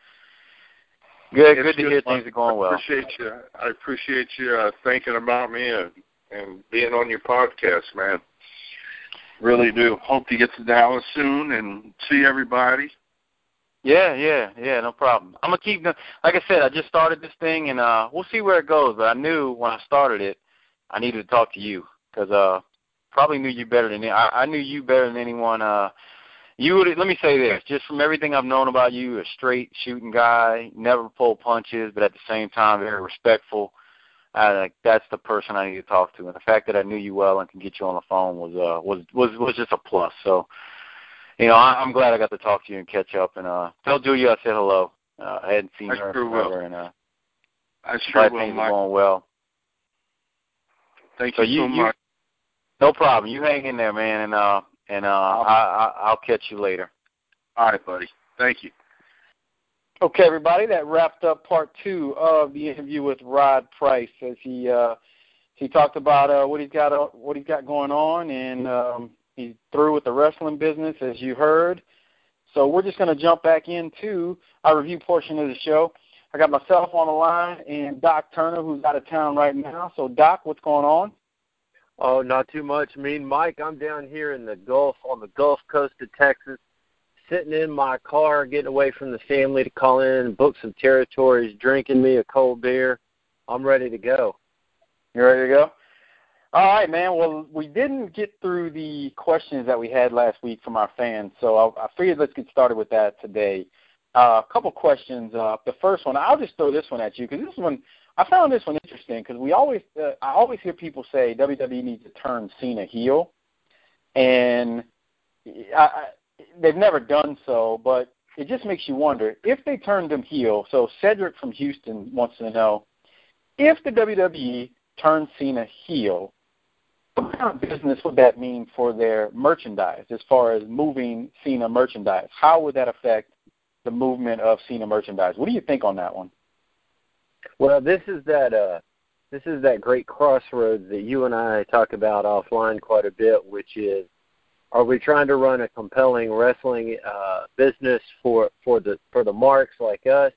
good, it's good to good hear fun. things are going well. I appreciate you. I appreciate you uh, thinking about me and and being on your podcast, man. Really do. Hope to get to Dallas soon and see everybody. Yeah, yeah, yeah, no problem. I'm going to keep, like I said, I just started this thing, and uh, we'll see where it goes. But I knew when I started it, I needed to talk to you because uh, probably knew you better than I, I knew you better than anyone. Uh, you would. Let me say this, just from everything I've known about you, a straight shooting guy, never pull punches, but at the same time very respectful. I, like that's the person I need to talk to, and the fact that I knew you well and can get you on the phone was uh, was was was just a plus. So. You know, I, I'm glad I got to talk to you and catch up. And uh, tell Julia I said hello. Uh, I hadn't seen I her sure forever, will. and uh, I sure will, things Mike. are going well. Thank so you, you so much. You, no problem. You hang in there, man, and uh, and uh, I, I, I'll catch you later. All right, buddy. Thank you. Okay, everybody, that wrapped up part two of the interview with Rod Price as he uh, he talked about uh, what he's got uh, what he's got going on, and um, he's through with the wrestling business, as you heard. So we're just going to jump back into our review portion of the show. I got myself on the line and Doc Turner, who's out of town right now. So, Doc, what's going on? Oh, not too much. I mean, Mike, I'm down here in the Gulf, on the Gulf Coast of Texas, sitting in my car, getting away from the family to call in and book some territories, drinking me a cold beer. I'm ready to go. You ready to go? All right, man. Well, we didn't get through the questions that we had last week from our fans, so I, I figured let's get started with that today. Uh, a couple questions. Uh, the first one, I'll just throw this one at you because this one, I found this one interesting because we always, uh, I always hear people say W W E needs to turn Cena heel, and I, I, they've never done so, but it just makes you wonder if they turned him heel. So Cedric from Houston wants to know if the W W E turned Cena heel, what kind of business would that mean for their merchandise as far as moving Cena merchandise? How would that affect the movement of Cena merchandise? What do you think on that one? Well, this is that uh, this is that great crossroads that you and I talk about offline quite a bit, which is, are we trying to run a compelling wrestling uh, business for, for the for the marks like us,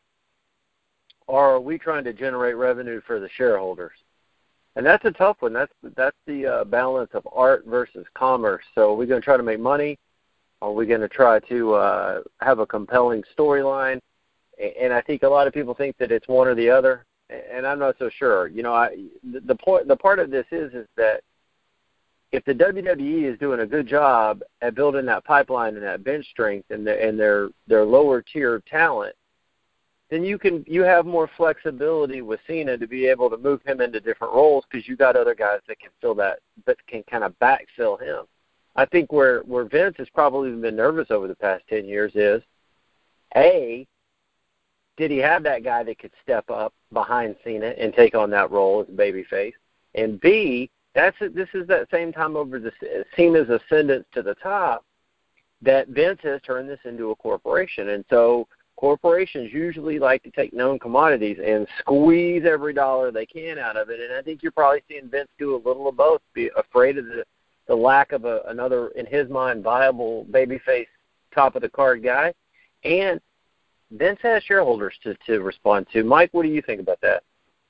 or are we trying to generate revenue for the shareholders? And that's a tough one. That's that's the uh, balance of art versus commerce. So are we going to try to make money? Are we going to try to uh, have a compelling storyline? And I think a lot of people think that it's one or the other, and I'm not so sure. You know, I, the point, the part of this is is that if the W W E is doing a good job at building that pipeline and that bench strength and, the, and their their lower tier talent, then you can you have more flexibility with Cena to be able to move him into different roles because you got other guys that can fill that, that can kind of backfill him. I think where, where Vince has probably been nervous over the past ten years is, A, did he have that guy that could step up behind Cena and take on that role as a babyface? And B, that's this is that same time over the Cena's ascendance to the top that Vince has turned this into a corporation. And so corporations usually like to take known commodities and squeeze every dollar they can out of it. And I think you're probably seeing Vince do a little of both, be afraid of the, the lack of a, another, in his mind, viable babyface top-of-the-card guy. And Vince has shareholders to, to respond to. Mike, what do you think about that?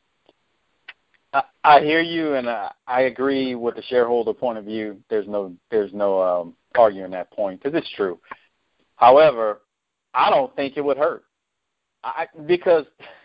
I, I hear you, and I, I agree with the shareholder point of view. There's no there's no um, arguing that point because it's true. However, I don't think it would hurt I, because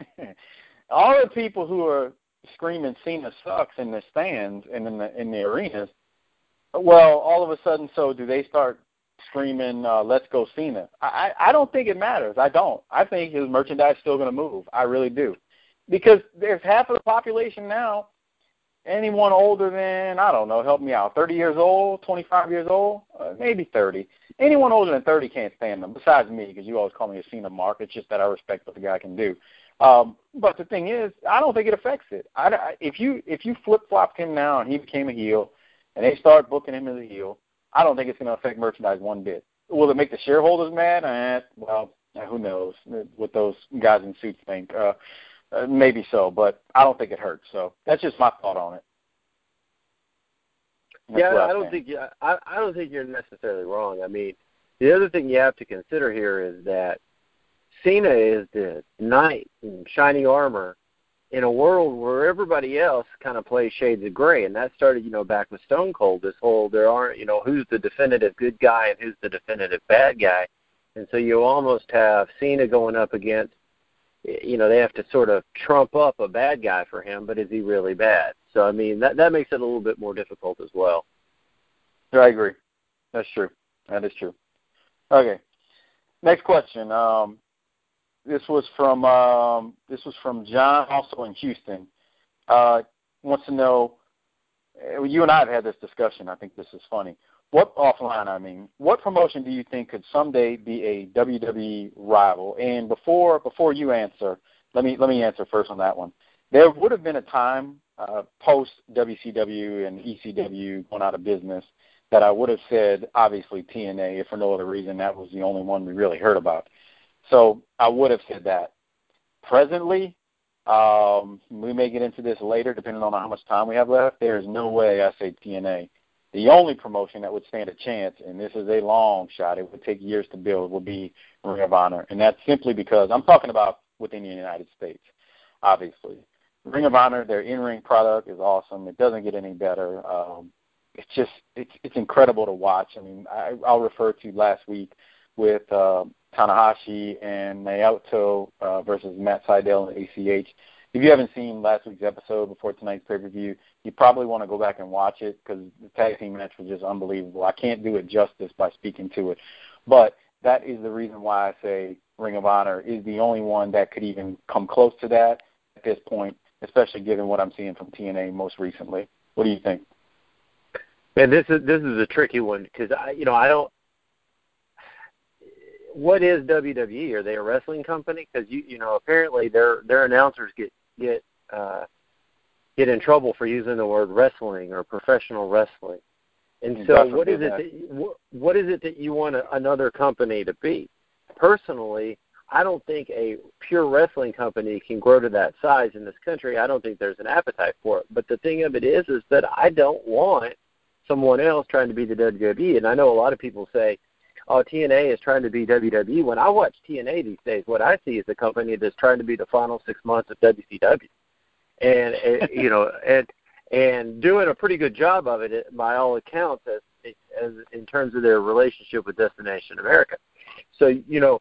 all the people who are screaming Cena sucks in the stands and in the in the arenas, well, all of a sudden, so do they start screaming, uh, let's go Cena? I, I don't think it matters. I don't. I think his merchandise is still going to move. I really do. Because there's half of the population now, anyone older than, I don't know, help me out, thirty years old, twenty-five years old, uh, maybe thirty. Anyone older than thirty can't stand them, besides me, because you always call me a Cena mark. It's just that I respect what the guy can do. Um, but the thing is, I don't think it affects it. I, I, if you if you flip-flopped him now and he became a heel, and they start booking him as a heel, I don't think it's going to affect merchandise one bit. Will it make the shareholders mad? Eh, well, who knows what those guys in suits think. Uh, uh, maybe so, but I don't think it hurts. So that's just my thought on it. That's yeah, I, I saying. don't think you, I, I don't think you're necessarily wrong. I mean, the other thing you have to consider here is that Cena is the knight in shining armor in a world where everybody else kind of plays shades of gray, and that started, you know, back with Stone Cold, this whole, there aren't, you know, who's the definitive good guy and who's the definitive bad guy. And so you almost have Cena going up against, you know, they have to sort of trump up a bad guy for him, but is he really bad? So, I mean, that that makes it a little bit more difficult as well. I agree. That's true. That is true. Okay. Next question. Um, this was from um, this was from John, also in Houston. Uh, wants to know, you and I have had this discussion. I think this is funny. What offline, I mean, what promotion do you think could someday be a W W E rival? And before before you answer, let me let me answer first on that one. There would have been a time uh, post W C W and E C W going out of business that I would have said, obviously, T N A, if for no other reason, that was the only one we really heard about. So I would have said that. Presently, um, we may get into this later, depending on how much time we have left. There is no way I say T N A. The only promotion that would stand a chance, and this is a long shot, it would take years to build, would be Ring of Honor. And that's simply because I'm talking about within the United States, obviously. Ring of Honor, their in-ring product is awesome. It doesn't get any better. Um, it's just, it's, it's incredible to watch. I mean, I, I'll refer to last week with uh, Tanahashi and Naoto uh, versus Matt Sydal and A C H. If you haven't seen last week's episode before tonight's pay-per-view, you probably want to go back and watch it because the tag team match was just unbelievable. I can't do it justice by speaking to it. But that is the reason why I say Ring of Honor is the only one that could even come close to that at this point, especially given what I'm seeing from T N A most recently. What do you think? Man, this is this is a tricky one because I, you know, I don't. What is W W E? Are they a wrestling company? Because you, you know, apparently their their announcers get get uh, get in trouble for using the word wrestling or professional wrestling. And so, Definitely what is that. it? That, what, what is it that you want a, another company to be? Personally, I don't think a pure wrestling company can grow to that size in this country. I don't think there's an appetite for it. But the thing of it is, is that I don't want someone else trying to be the W W E. And I know a lot of people say, oh, T N A is trying to be W W E. When I watch T N A these days, what I see is a company that's trying to be the final six months of W C W. And, uh, you know, and and doing a pretty good job of it by all accounts as, as in terms of their relationship with Destination America. So, you know,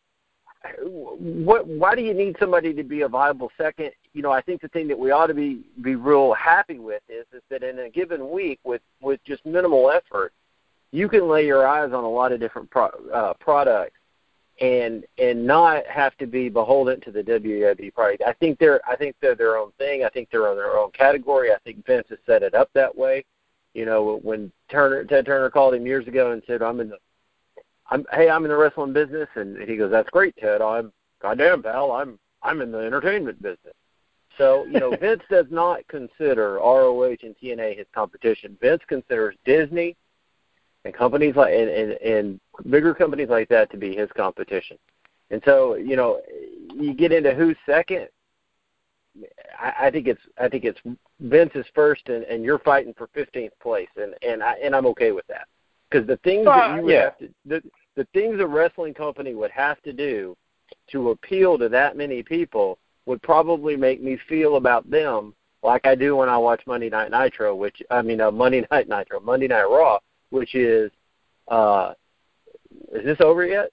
what? Why do you need somebody to be a viable second? You know, I think the thing that we ought to be, be real happy with is, is that in a given week with, with just minimal effort, you can lay your eyes on a lot of different pro, uh, products and and not have to be beholden to the W W E product. I think they're I think they're their own thing. I think they're on their own category. I think Vince has set it up that way. You know, when Turner Ted Turner called him years ago and said, "I'm in the, I'm hey, I'm in the wrestling business," and he goes, "That's great, Ted. I'm goddamn pal. I'm I'm in the entertainment business." So you know, Vince does not consider R O H and T N A his competition. Vince considers Disney and companies like and, and, and bigger companies like that to be his competition. And so, you know, you get into who's second. I, I think it's I think it's Vince is first, and, and you're fighting for fifteenth place, and and I and I'm okay with that because the things uh, that you would yeah. have to the, the things a wrestling company would have to do to appeal to that many people would probably make me feel about them like I do when I watch Monday Night Nitro, which I mean uh, Monday Night Nitro, Monday Night Raw. Which is, uh, is this over yet?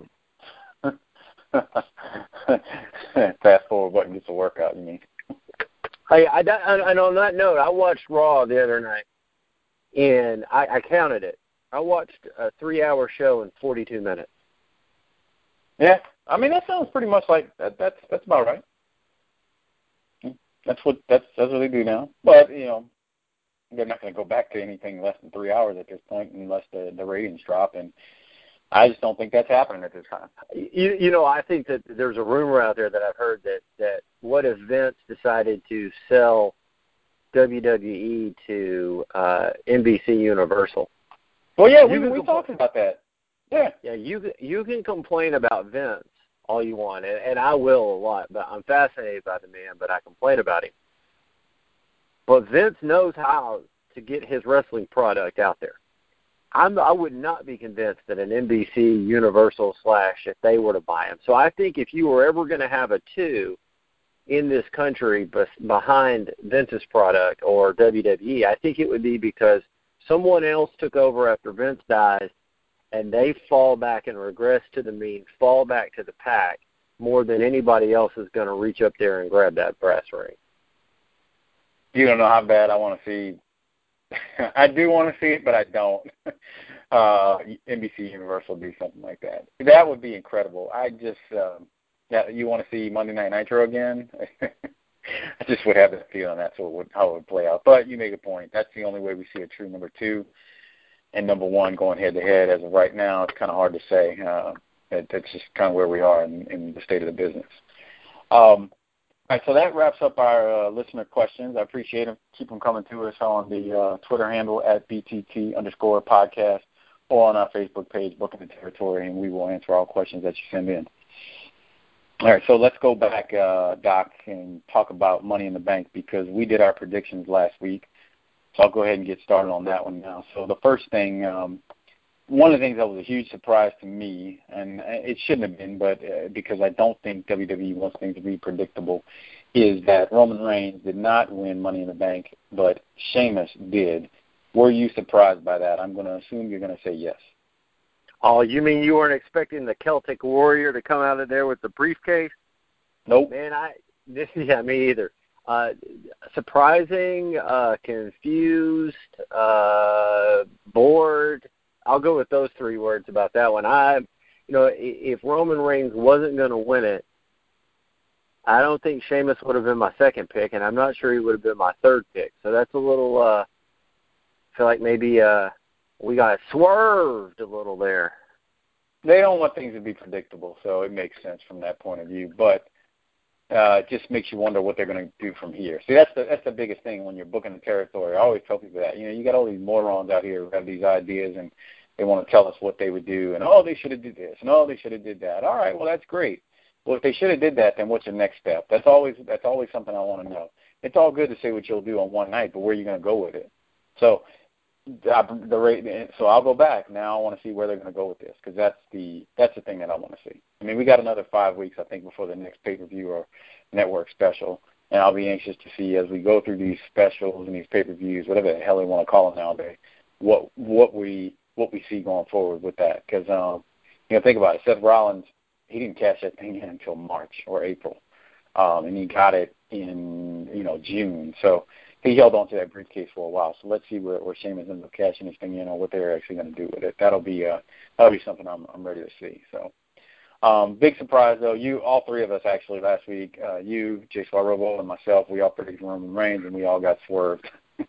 Fast forward button gets a workout, you mean? Hey, I, I, and on that note, I watched Raw the other night, and I, I counted it. I watched a three-hour show in forty-two minutes. Yeah, I mean that sounds pretty much like that. That's that's about right. That's what that's that's what they do now. But you know. They're not going to go back to anything less than three hours at this point unless the, the ratings drop, and I just don't think that's happening at this time. You, you know, I think that there's a rumor out there that I've heard that, that what if Vince decided to sell W W E to uh, N B C Universal? Well, yeah, we, we compl- talked about that. Yeah. Yeah, you, you can complain about Vince all you want, and, and I will a lot, but I'm fascinated by the man, but I complain about him. But Vince knows how to get his wrestling product out there. I'm, I would not be convinced that an N B C, Universal, slash, if they were to buy him. So I think if you were ever going to have a two in this country behind Vince's product or W W E. I think it would be because someone else took over after Vince dies, and they fall back and regress to the mean, fall back to the pack more than anybody else is going to reach up there and grab that brass ring. You don't know how bad I want to see. I do want to see it, but I don't. Uh, N B C Universal do something like that. That would be incredible. I just, um, yeah, you want to see Monday Night Nitro again? I just would have that feeling that's what would, how it would play out. But you make a point. That's the only way we see a true number two and number one going head to head. As of right now, it's kind of hard to say. Uh, it, it's just kind of where we are in, in the state of the business. Um, all right, so that wraps up our uh, listener questions. I appreciate them. Keep them coming to us on the uh, Twitter handle at B T T underscore podcast or on our Facebook page, Booking the Territory, and we will answer all questions that you send in. All right, so let's go back, uh, Doc, and talk about Money in the Bank because we did our predictions last week. So I'll go ahead and get started on that one now. So the first thing, um, one of the things that was a huge surprise to me, and it shouldn't have been, but uh, because I don't think W W E wants things to be predictable, is that Roman Reigns did not win Money in the Bank, but Sheamus did. Were you surprised by that? I'm going to assume you're going to say yes. Oh, you mean you weren't expecting the Celtic Warrior to come out of there with the briefcase? Nope. Man, I this yeah, me either. Uh, surprising, uh, confused, uh, bored. I'll go with those three words about that one. I, you know, if Roman Reigns wasn't going to win it, I don't think Sheamus would have been my second pick, and I'm not sure he would have been my third pick. So that's a little. Uh, I feel like maybe uh, we got swerved a little there. They don't want things to be predictable, so it makes sense from that point of view. But uh, it just makes you wonder what they're going to do from here. See, that's the that's the biggest thing when you're booking the territory. I always tell people that. You know, you got all these morons out here who have these ideas, and they want to tell us what they would do, and, oh, they should have did this, and, oh, they should have did that. All right, well, that's great. Well, if they should have did that, then what's your next step? That's always that's always something I want to know. It's all good to say what you'll do on one night, but where are you going to go with it? So the rate. So I'll go back now. I want to see where they're going to go with this because that's the that's the thing that I want to see. I mean, we got another five weeks, I think, before the next pay-per-view or network special, and I'll be anxious to see as we go through these specials and these pay-per-views, whatever the hell they want to call them nowadays, what what we what we see going forward with that. Because um, you know, think about it. Seth Rollins, he didn't cash that thing in until March or April, um, and he got it in you know June. So he held on to that briefcase for a while. So let's see where, where Sheamus ends up cashing this thing in or what they're actually going to do with it. That'll be uh, that'll be something I'm I'm ready to see. So um, big surprise though. You, all three of us actually last week, uh, you, Jay Swarovo, and myself, we all predicted Roman Reigns, and we all got swerved.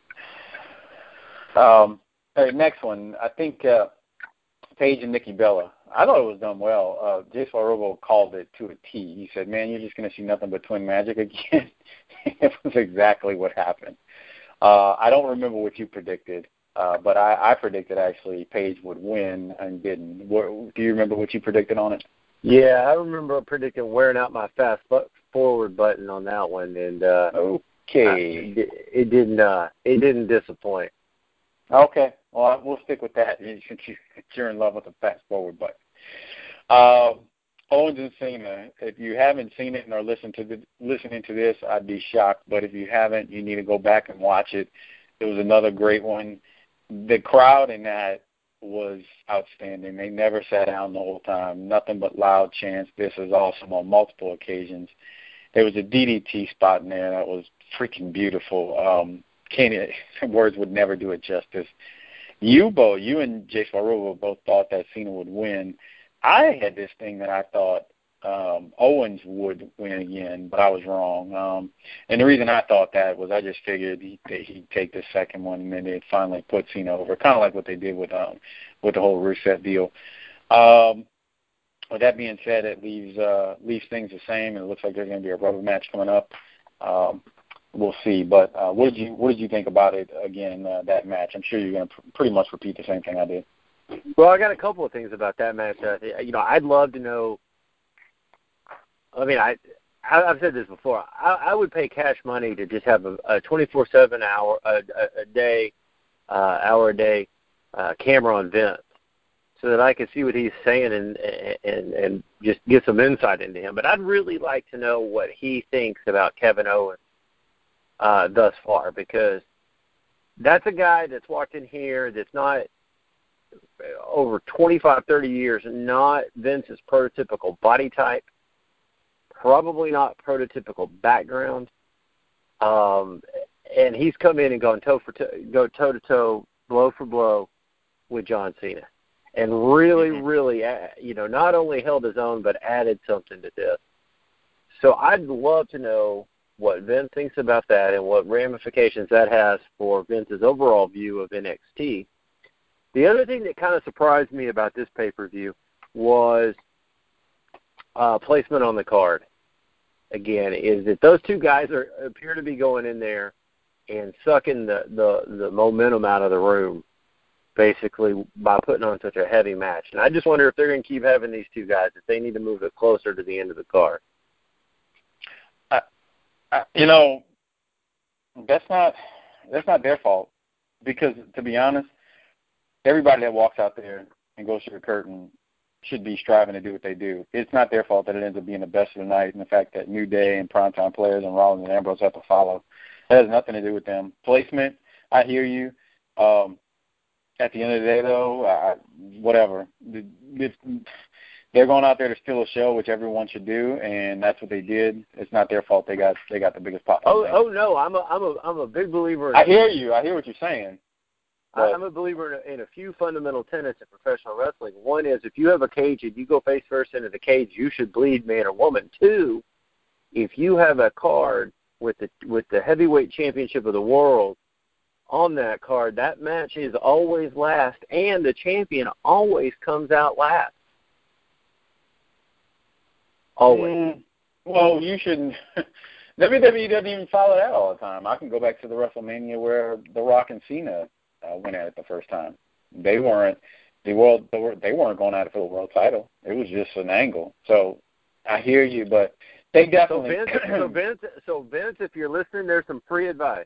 um, all right, next one. I think uh, Paige and Nikki Bella. I thought it was done well. Uh, Jay Swarovo called it to a T. He said, man, you're just going to see nothing but twin magic again. It was exactly what happened. Uh, I don't remember what you predicted, uh, but I, I predicted actually Paige would win and didn't. What, do you remember what you predicted on it? Yeah, I remember predicting wearing out my fast forward button on that one, and uh, okay, I, it, it didn't. Uh, it didn't disappoint. Okay, well we'll stick with that since you're in love with the fast forward button. Uh, Owens and Cena. If you haven't seen it and are listening to the, listening to this, I'd be shocked. But if you haven't, you need to go back and watch it. It was another great one. The crowd in that was outstanding. They never sat down the whole time. Nothing but loud chants. This is awesome on multiple occasions. There was a D D T spot in there that was freaking beautiful. Um, can't words would never do it justice. You both, you and Jay Swarovo both thought that Cena would win. I had this thing that I thought um, Owens would win again, but I was wrong. Um, and the reason I thought that was I just figured he, that he'd take the second one and then they'd finally put Cena over, kind of like what they did with um, with the whole Rusev deal. Um, with that being said, it leaves uh, leaves things the same, and it looks like there's going to be a rubber match coming up. Um, we'll see. But uh, what did you what did you think about it again? Uh, that match? I'm sure you're going to pr- pretty much repeat the same thing I did. Well, I got a couple of things about that match. Uh, you know, I'd love to know. I mean, I, I I've said this before. I, I would pay cash money to just have a, a twenty-four seven hour a, a, a day, uh, hour a day uh, camera on Vince, so that I can see what he's saying and and and just get some insight into him. But I'd really like to know what he thinks about Kevin Owens uh, thus far, because that's a guy that's walked in here that's not over twenty-five, thirty years, not Vince's prototypical body type, probably not prototypical background, um, and he's come in and gone toe for toe, go toe to toe, blow for blow with John Cena, and really, really, you know, not only held his own but added something to this. So I'd love to know what Vince thinks about that and what ramifications that has for Vince's overall view of N X T. The other thing that kind of surprised me about this pay-per-view was uh, placement on the card. Again, is that those two guys are appear to be going in there and sucking the, the, the momentum out of the room, basically, by putting on such a heavy match. And I just wonder if they're going to keep having these two guys, if they need to move it closer to the end of the card. Uh, uh, you know, that's not that's not their fault, because, to be honest, everybody that walks out there and goes through the curtain should be striving to do what they do. It's not their fault that it ends up being the best of the night, and the fact that New Day and Primetime Players and Rollins and Ambrose have to follow. That has nothing to do with them. Placement, I hear you. Um, at the end of the day, though, I, whatever. If they're going out there to steal a show, which everyone should do, and that's what they did. It's not their fault. They got they got the biggest pop. Oh, oh no, I'm a I'm a I'm a big believer in I hear you. I hear what you're saying. But I'm a believer in a, in a few fundamental tenets of professional wrestling. One is, if you have a cage and you go face first into the cage, you should bleed, man or woman. Two, if you have a card with the with the heavyweight championship of the world on that card, that match is always last, and the champion always comes out last. Always. Mm, well, you shouldn't. W W E doesn't even follow that all the time. I can go back to the WrestleMania where The Rock and Cena Uh, went at it the first time. They weren't the world. They, were, they weren't going at it for the world title. It was just an angle. So I hear you, but they definitely. So Vince, so Vince, so Vince, if you're listening, there's some free advice.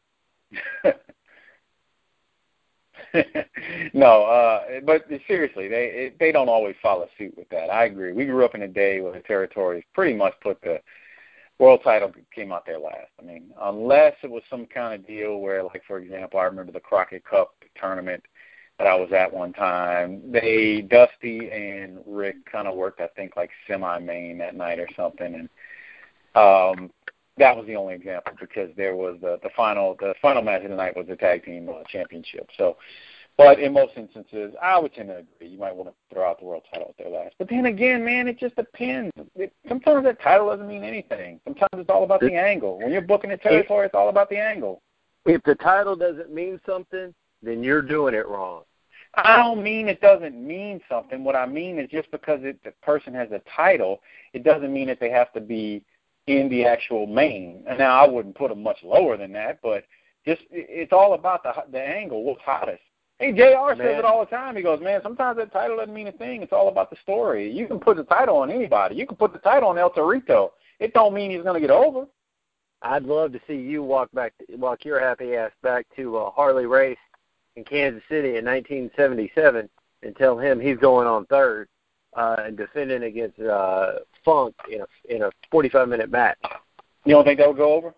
no, uh, but seriously, they they don't always follow suit with that. I agree. We grew up in a day where the territories pretty much put the world title came out there last. I mean, unless it was some kind of deal where, like, for example, I remember the Crockett Cup tournament that I was at one time. They, Dusty and Rick kind of worked, I think, like semi-main that night or something. And um, that was the only example, because there was the, the final the final match of the night was the tag team uh, championship. So, but in most instances, I would tend to agree. You might want to throw out the world title at their last. But then again, man, it just depends. It, sometimes that title doesn't mean anything. Sometimes it's all about the angle. When you're booking a territory, it's all about the angle. If the title doesn't mean something, then you're doing it wrong. I don't mean it doesn't mean something. What I mean is, just because it, the person has a title, it doesn't mean that they have to be in the actual main. And now, I wouldn't put them much lower than that, but just it's all about the the angle, what's hottest. Hey, J R says it all the time. He goes, man, sometimes that title doesn't mean a thing. It's all about the story. You can put the title on anybody. You can put the title on El Torito. It don't mean he's going to get over. I'd love to see you walk back, walk your happy ass back to uh, Harley Race in Kansas City in nineteen seventy-seven and tell him he's going on third uh, and defending against uh, Funk in a in a forty-five minute match. You don't think that would go over?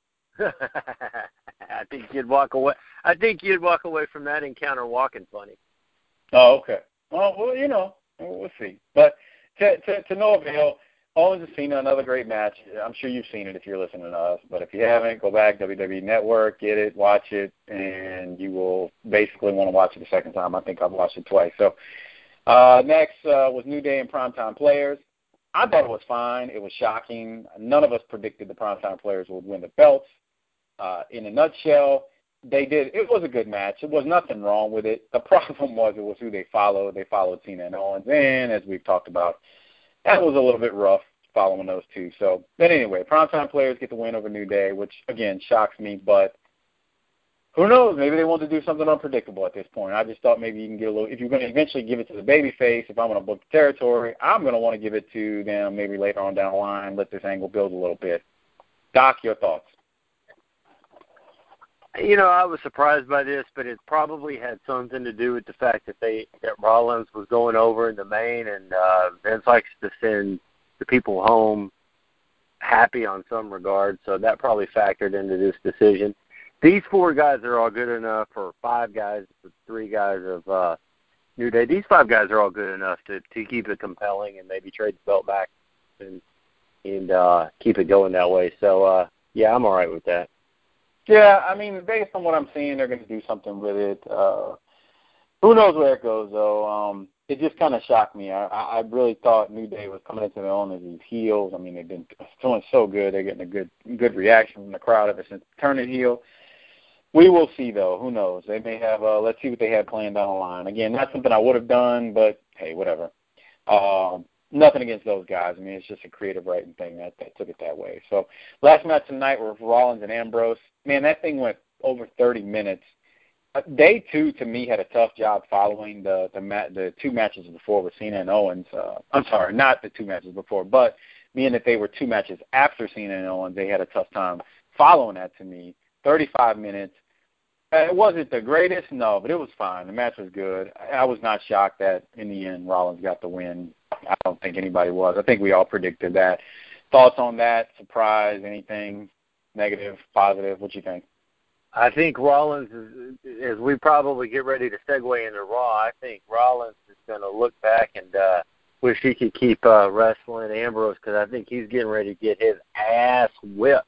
I think you'd walk away. I think you'd walk away from that encounter walking funny. Oh, okay. Well, well, you know, we'll see. But to to, to no avail. Owens and Cena, another great match. I'm sure you've seen it if you're listening to us. But if you haven't, go back, W W E Network, get it, watch it, and you will basically want to watch it a second time. I think I've watched it twice. So uh, next uh, was New Day and Primetime Players. I thought it was fine. It was shocking. None of us predicted the Primetime Players would win the belts. Uh, in a nutshell, they did. It was a good match. There was nothing wrong with it. The problem was it was who they followed. They followed Cena and Owens, and as we've talked about, that was a little bit rough following those two. So, but anyway, Primetime Players get the win over New Day, which, again, shocks me. But who knows? Maybe they want to do something unpredictable at this point. I just thought maybe you can get a little – if you're going to eventually give it to the babyface, if I'm going to book the territory, I'm going to want to give it to them maybe later on down the line, let this angle build a little bit. Doc, your thoughts? You know, I was surprised by this, but it probably had something to do with the fact that they that Rollins was going over in the main, and uh, Vince likes to send the people home happy on some regard, so that probably factored into this decision. These four guys are all good enough, or five guys, three guys of uh, New Day. These five guys are all good enough to, to keep it compelling and maybe trade the belt back and and uh, keep it going that way. So, uh, yeah, I'm all right with that. Yeah, I mean, based on what I'm seeing, they're going to do something with it. Uh, who knows where it goes, though. Um, it just kind of shocked me. I, I really thought New Day was coming into their own as these heels. I mean, they've been feeling so good. They're getting a good good reaction from the crowd ever since turning heel. We will see, though. Who knows? They may have, uh, let's see what they have planned down the line. Again, not something I would have done, but, hey, whatever. Um, nothing against those guys. I mean, it's just a creative writing thing that, that took it that way. So last match tonight were Rollins and Ambrose. Man, that thing went over thirty minutes. Uh, Day two, to me, had a tough job following the the, ma- the two matches before with Cena and Owens. Uh, I'm sorry, not the two matches before, but being that they were two matches after Cena and Owens, they had a tough time following that to me. thirty-five minutes. Uh, it wasn't the greatest, no, but it was fine. The match was good. I, I was not shocked that, in the end, Rollins got the win. I don't think anybody was. I think we all predicted that. Thoughts on that? Surprise? Anything? Negative? Positive? What you think? I think Rollins, is, as we probably get ready to segue into Raw, I think Rollins is going to look back and uh, wish he could keep uh, wrestling Ambrose, because I think he's getting ready to get his ass whipped.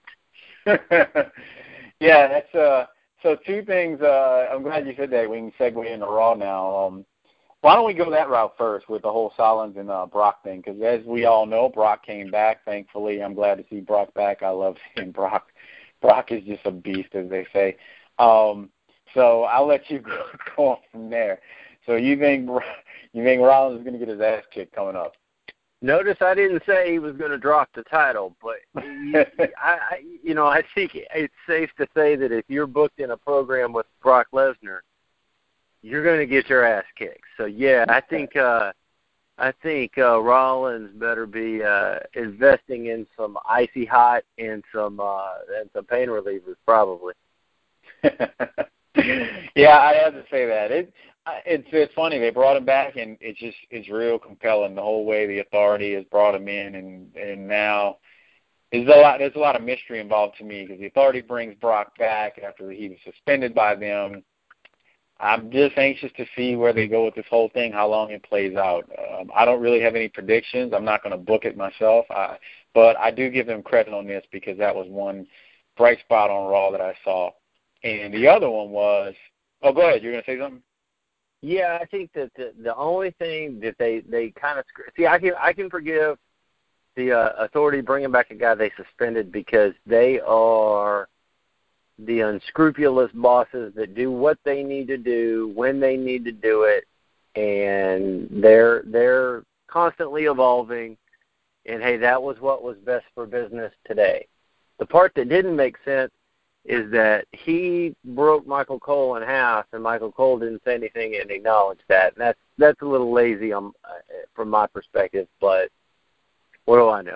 Yeah, that's uh. So two things. Uh, I'm glad you said that. We can segue into Raw now. Um, why don't we go that route first with the whole Rollins and uh, Brock thing? Because as we all know, Brock came back. Thankfully, I'm glad to see Brock back. I love seeing Brock. Brock is just a beast, as they say. Um, so I'll let you go, go on from there. So you think you think Rollins is going to get his ass kicked coming up? Notice I didn't say he was going to drop the title, but you, I, I, you know, I think it's safe to say that if you're booked in a program with Brock Lesnar, you're going to get your ass kicked. So yeah, I think uh, I think uh, Rollins better be uh, investing in some icy hot and some uh, and some pain relievers probably. Yeah, I have to say that. It it's it's funny they brought him back, and it's just it's real compelling the whole way the Authority has brought him in, and and now there's a lot there's a lot of mystery involved to me because the Authority brings Brock back after he was suspended by them. I'm just anxious to see where they go with this whole thing, how long it plays out. Um, I don't really have any predictions. I'm not going to book it myself, I, but I do give them credit on this because that was one bright spot on Raw that I saw. And the other one was, oh, go ahead. You're going to say something? Yeah, I think that the, the only thing that they, they kind of – see, I can I can forgive the uh, Authority bringing back a guy they suspended because they are the unscrupulous bosses that do what they need to do when they need to do it, and they're they're constantly evolving, and, hey, that was what was best for business today. The part that didn't make sense is that he broke Michael Cole in half, and Michael Cole didn't say anything and acknowledge that. And that's that's a little lazy um, from my perspective, but what do I know?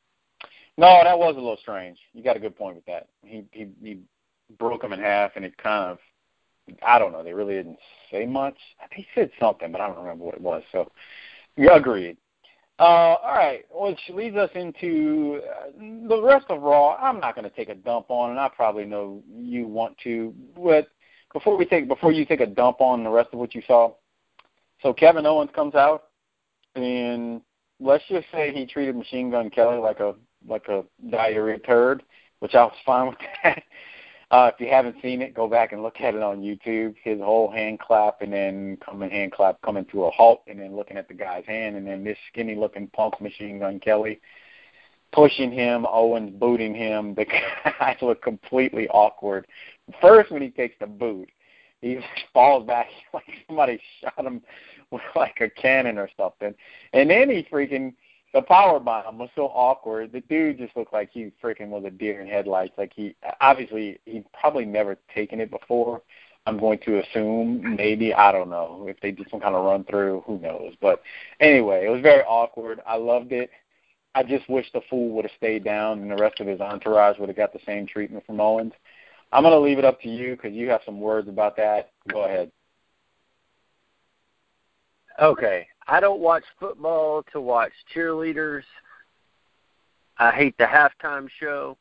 No, that was a little strange. You got a good point with that. He he, he broke him in half, and it kind of, I don't know, they really didn't say much. He said something, but I don't remember what it was. So, yeah, agreed. Uh, all right, which leads us into uh, the rest of Raw. I'm not going to take a dump on, and I probably know you want to. But before we take, before you take a dump on the rest of what you saw, so Kevin Owens comes out, and let's just say he treated Machine Gun Kelly like a like a diarrhea turd, which I was fine with that. Uh, if you haven't seen it, go back and look at it on YouTube. His whole hand clap and then coming hand clap coming to a halt and then looking at the guy's hand and then this skinny looking punk Machine Gun Kelly pushing him, Owens booting him. The guys look completely awkward. First when he takes the boot, he falls back like somebody shot him with like a cannon or something. And then he freaking the power bomb was so awkward. The dude just looked like he freaking was a deer in headlights. Like he, obviously, he'd probably never taken it before. I'm going to assume, maybe, I don't know. If they did some kind of run through, who knows. But anyway, it was very awkward. I loved it. I just wish the fool would have stayed down and the rest of his entourage would have got the same treatment from Owens. I'm going to leave it up to you because you have some words about that. Go ahead. Okay. I don't watch football to watch cheerleaders. I hate the halftime show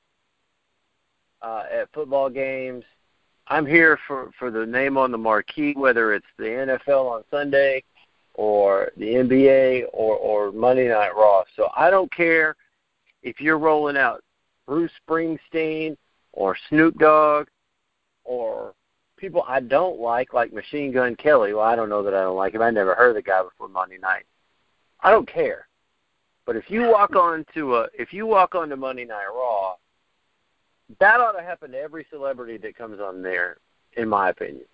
uh, at football games. I'm here for, for the name on the marquee, whether it's the N F L on Sunday or the N B A or, or Monday Night Raw. So I don't care if you're rolling out Bruce Springsteen or Snoop Dogg or people I don't like, like Machine Gun Kelly. Well, I don't know that I don't like him. I never heard of the guy before Monday night. I don't care. But if you walk on to a, if you walk on to Monday Night Raw, that ought to happen to every celebrity that comes on there, in my opinion.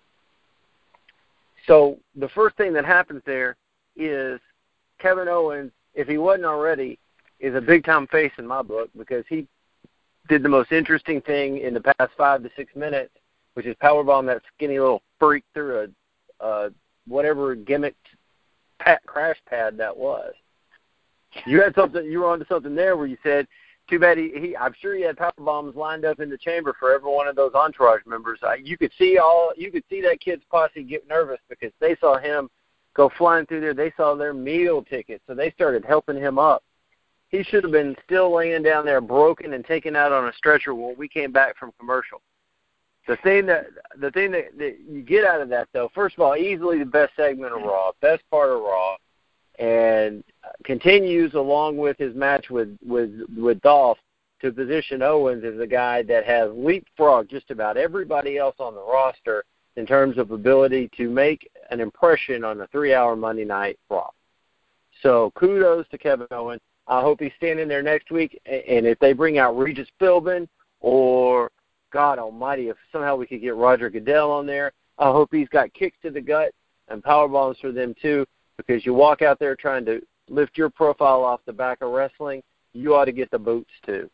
So the first thing that happens there is Kevin Owens, if he wasn't already, is a big-time face in my book because he did the most interesting thing in the past five to six minutes, which is powerbomb that skinny little freak through a uh, whatever gimmicked pat, crash pad that was. You had something. You were onto something there where you said, "Too bad he." he I'm sure he had power bombs lined up in the chamber for every one of those entourage members. I, you could see all. You could see that kid's posse get nervous because they saw him go flying through there. They saw their meal ticket, so they started helping him up. He should have been still laying down there, broken and taken out on a stretcher when we came back from commercial. The thing that the thing that, that you get out of that, though, first of all, easily the best segment of Raw, best part of Raw. And continues along with his match with, with, with Dolph to position Owens as a guy that has leapfrogged just about everybody else on the roster in terms of ability to make an impression on a three-hour Monday Night Raw. So kudos to Kevin Owens. I hope he's standing there next week. And if they bring out Regis Philbin or, God almighty, if somehow we could get Roger Goodell on there, I hope he's got kicks to the gut and power bombs for them too. Because you walk out there trying to lift your profile off the back of wrestling, you ought to get the boots too.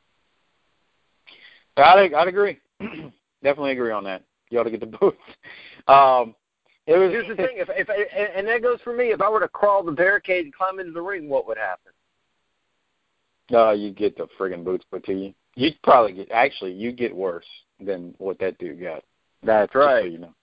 I'd, I'd agree. Definitely agree on that. You ought to get the boots. Um, it was, Here's the thing, if, if and that goes for me. If I were to crawl the barricade and climb into the ring, what would happen? Uh, you'd get the friggin' boots put to you. You'd probably get, actually, you'd get worse than what that dude got. That's right. So you know.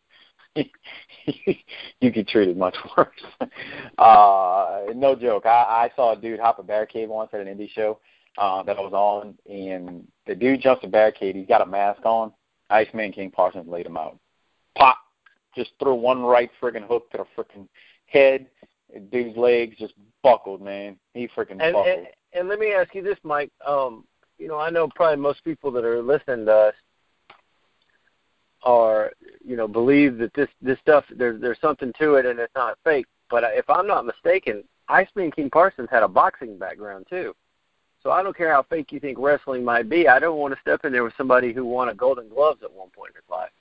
You get treated much worse. Uh, no joke. I, I saw a dude hop a barricade once at an indie show uh, that I was on, and the dude jumps a barricade. He's got a mask on. Iceman King Parsons laid him out. Pop! Just threw one right friggin' hook to the friggin' head. The dude's legs just buckled, man. He friggin' buckled. And, and let me ask you this, Mike. Um, you know, I know probably most people that are listening to us or, you know, believe that this, this stuff, there's there's something to it and it's not fake. But if I'm not mistaken, Iceman King Parsons had a boxing background too. So I don't care how fake you think wrestling might be. I don't want to step in there with somebody who won a Golden Gloves at one point in his life.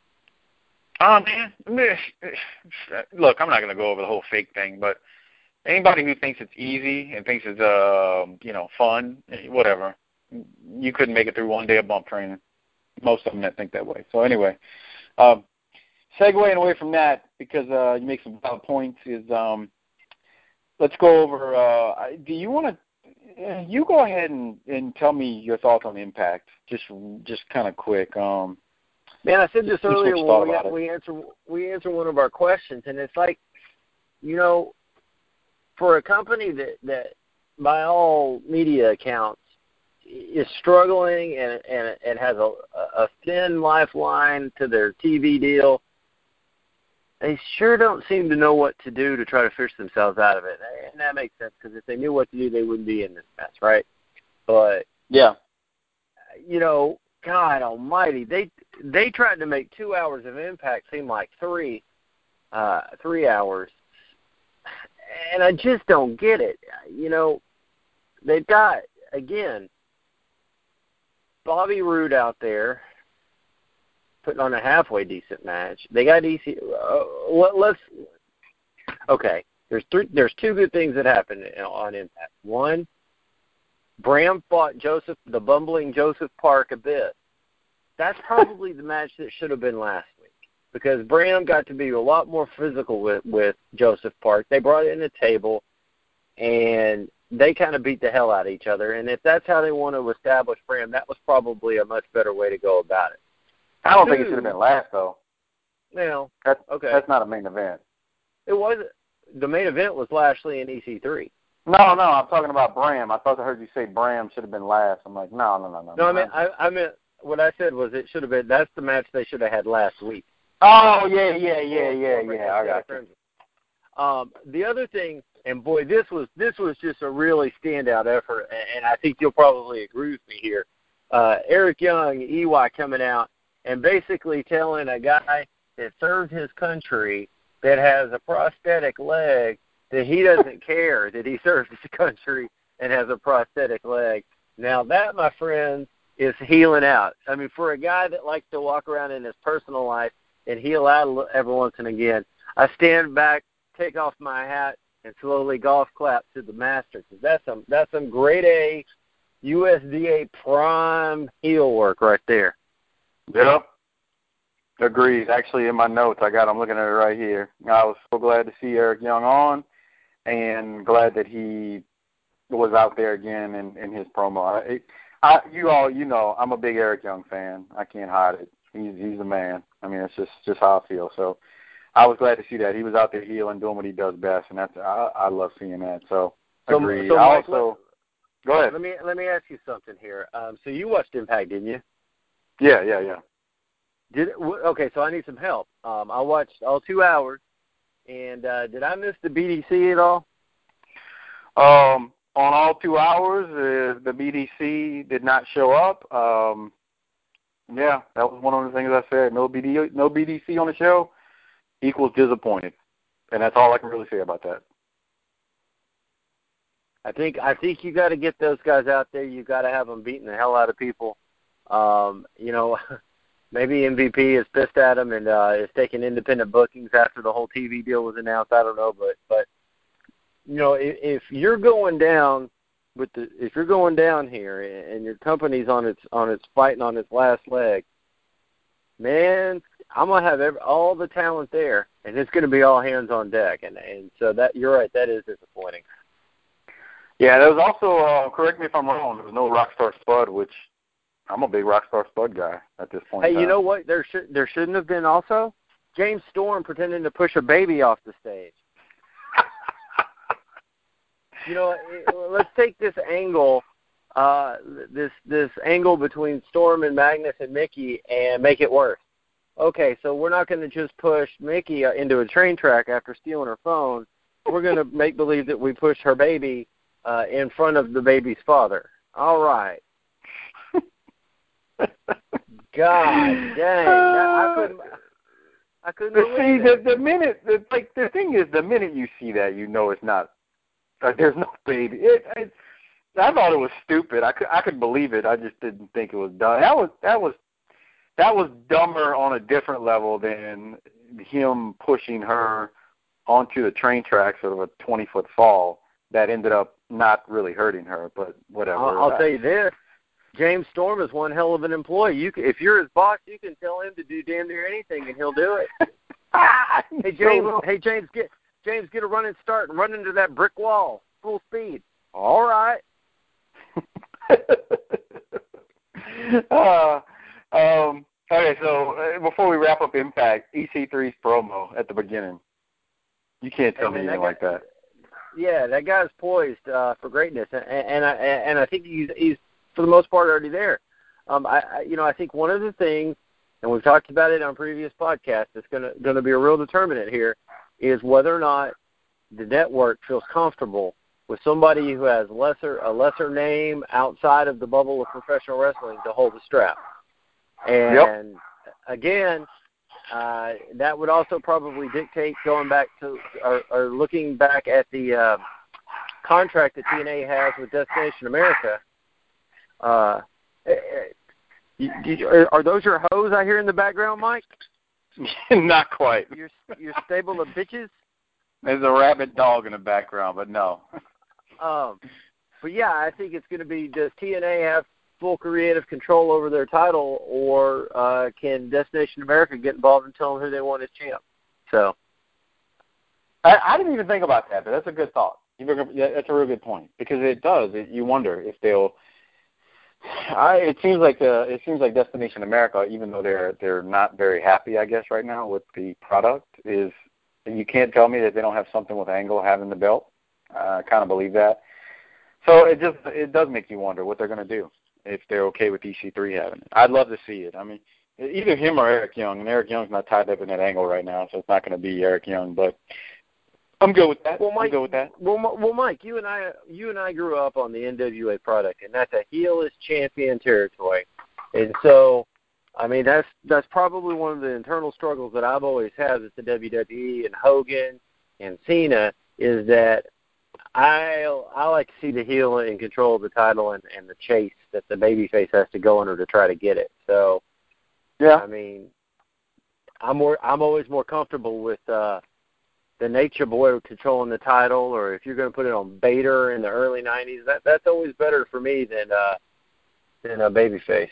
Oh, man. Look, I'm not going to go over the whole fake thing, but anybody who thinks it's easy and thinks it's, uh, you know, fun, whatever, you couldn't make it through one day of bump training. Most of them that think that way. So anyway, um, segueing away from that, because uh, you make some valid points, is um, let's go over, uh, do you want to, uh, you go ahead and, and tell me your thoughts on Impact, just just kind of quick. Um, Man, I said this earlier when we, we, answer, we answer one of our questions, and it's like, you know, for a company that, that by all media accounts, is struggling and and, and has a, a thin lifeline to their T V deal, they sure don't seem to know what to do to try to fish themselves out of it. And that makes sense because if they knew what to do, they wouldn't be in this mess, right? But, yeah, you know, God almighty, they they tried to make two hours of Impact seem like three, uh, three hours. And I just don't get it. You know, they've got, again, Bobby Roode out there putting on a halfway decent match. They got E C. Uh, let, let's okay. There's three. There's two good things that happened on Impact. One, Bram fought Joseph, the bumbling Joseph Park Abyss. That's probably the match that should have been last week because Bram got to be a lot more physical with with Joseph Park. They brought in a table and they kind of beat the hell out of each other. And if that's how they want to establish Bram, that was probably a much better way to go about it. I don't two, think it should have been last, though. Now, That's, okay. that's not a main event. It was the main event was Lashley and E C three. No, no, I'm talking about Bram. I thought I heard you say Bram should have been last. I'm like, no, no, no, no. No, I mean, I, I meant what I said was it should have been. That's the match they should have had last week. Oh yeah, yeah, yeah, yeah, yeah. I got you. Um, the other thing, and boy, this was this was just a really standout effort, and I think you'll probably agree with me here. Uh, Eric Young, E Y, coming out and basically telling a guy that served his country that has a prosthetic leg that he doesn't care that he served his country and has a prosthetic leg. Now that, my friends, is healing out. I mean, for a guy that likes to walk around in his personal life and heal out every once and again, I stand back, take off my hat, and slowly golf clap to the master, because that's some that's some grade A U S D A prime heel work right there. Yep. Agreed. Actually, in my notes, I got I'm looking at it right here. I was so glad to see Eric Young on, and glad that he was out there again in, in his promo. I, I, you all, you know, I'm a big Eric Young fan. I can't hide it. He's he's the man. I mean, it's just just how I feel. So I was glad to see that he was out there healing, doing what he does best, and that's I, I love seeing that. So, so agreed. So I Mike, also go ahead. Let me let me ask you something here. Um, so you watched Impact, didn't you? Yeah, yeah, yeah. Did okay. So I need some help. Um, I watched all two hours, and uh, did I miss the B D C at all? Um, on all two hours, uh, the B D C did not show up. Um, yeah, that was one of the things I said. No B D, no B D C on the show equals disappointed, and that's all I can really say about that. I think I think you got to get those guys out there. You got to have them beating the hell out of people. Um, you know, maybe M V P is pissed at him and uh, is taking independent bookings after the whole T V deal was announced. I don't know, but but you know, if, if you're going down with the if you're going down here and your company's on its on its fighting on its last leg, man, I'm gonna have every, all the talent there, and it's gonna be all hands on deck. And and so that you're right, that is disappointing. Yeah, there was also, uh, correct me if I'm wrong, there was no Rockstar Spud, which I'm a big Rockstar Spud guy at this point. Hey, you know what? There should there shouldn't have been also James Storm pretending to push a baby off the stage. You know, let's take this angle, uh, this this angle between Storm and Magnus and Mickey, and make it worse. Okay, so we're not going to just push Mickey into a train track after stealing her phone. We're going to make believe that we pushed her baby uh, in front of the baby's father. All right. God dang! I couldn't. I couldn't believe see, it. the, the minute, the, like the thing is, the minute you see that, you know it's not. Uh, there's no baby. It, it, I thought it was stupid. I could, I could believe it. I just didn't think it was dumb. That was, that was, that was dumber on a different level than him pushing her onto the train tracks of a twenty foot fall that ended up not really hurting her. But whatever. I'll, I'll tell you this. James Storm is one hell of an employee. You can, if you're his boss, you can tell him to do damn near anything, and he'll do it. Hey James, hey James, get James, get a running start and run into that brick wall, full speed. All right. uh, um, okay, so uh, before we wrap up Impact, E C three's promo at the beginning. You can't tell hey, me man, anything that like guy, that. Yeah, that guy's poised uh, for greatness, and, and I and I think he's he's for the most part already there. Um, I, I you know I think one of the things, and we've talked about it on previous podcasts, that's going to going to be a real determinant here, is whether or not the network feels comfortable with somebody who has lesser a lesser name outside of the bubble of professional wrestling to hold the strap. And yep. again, uh, that would also probably dictate going back to or, or looking back at the uh, contract that T N A has with Destination America. Uh, you, you, are, are those your hoes I hear in the background, Mike? Not quite. Your your stable of bitches. There's a rabid dog in the background, but no. um, but yeah, I think it's going to be, does T N A have full creative control over their title, or uh, can Destination America get involved and tell them who they want as champ? So, I, I didn't even think about that, but that's a good thought. You bring up, yeah, that's a real good point, because it does. It, you wonder if they'll I, it seems like the it seems like Destination America, even though they're they're not very happy, I guess, right now with the product, is you can't tell me that they don't have something with Angle having the belt. Uh, I kind of believe that. So it just it does make you wonder what they're going to do if they're okay with E C three having it. I'd love to see it. I mean, either him or Eric Young, and Eric Young's not tied up in that angle right now, so it's not going to be Eric Young, but I'm good with that. Well, Mike, I'm good with that. Well, well, Mike, you and I, you and I grew up on the N W A product, and that's a heel is champion territory, and so, I mean, that's that's probably one of the internal struggles that I've always had with the W W E and Hogan and Cena is that I I like to see the heel in control of the title and, and the chase that the babyface has to go under to try to get it. So, yeah, I mean, I'm more I'm always more comfortable with. Uh, the Nature Boy controlling the title, or if you're going to put it on Bader in the early nineties, that that's always better for me than uh, than a babyface.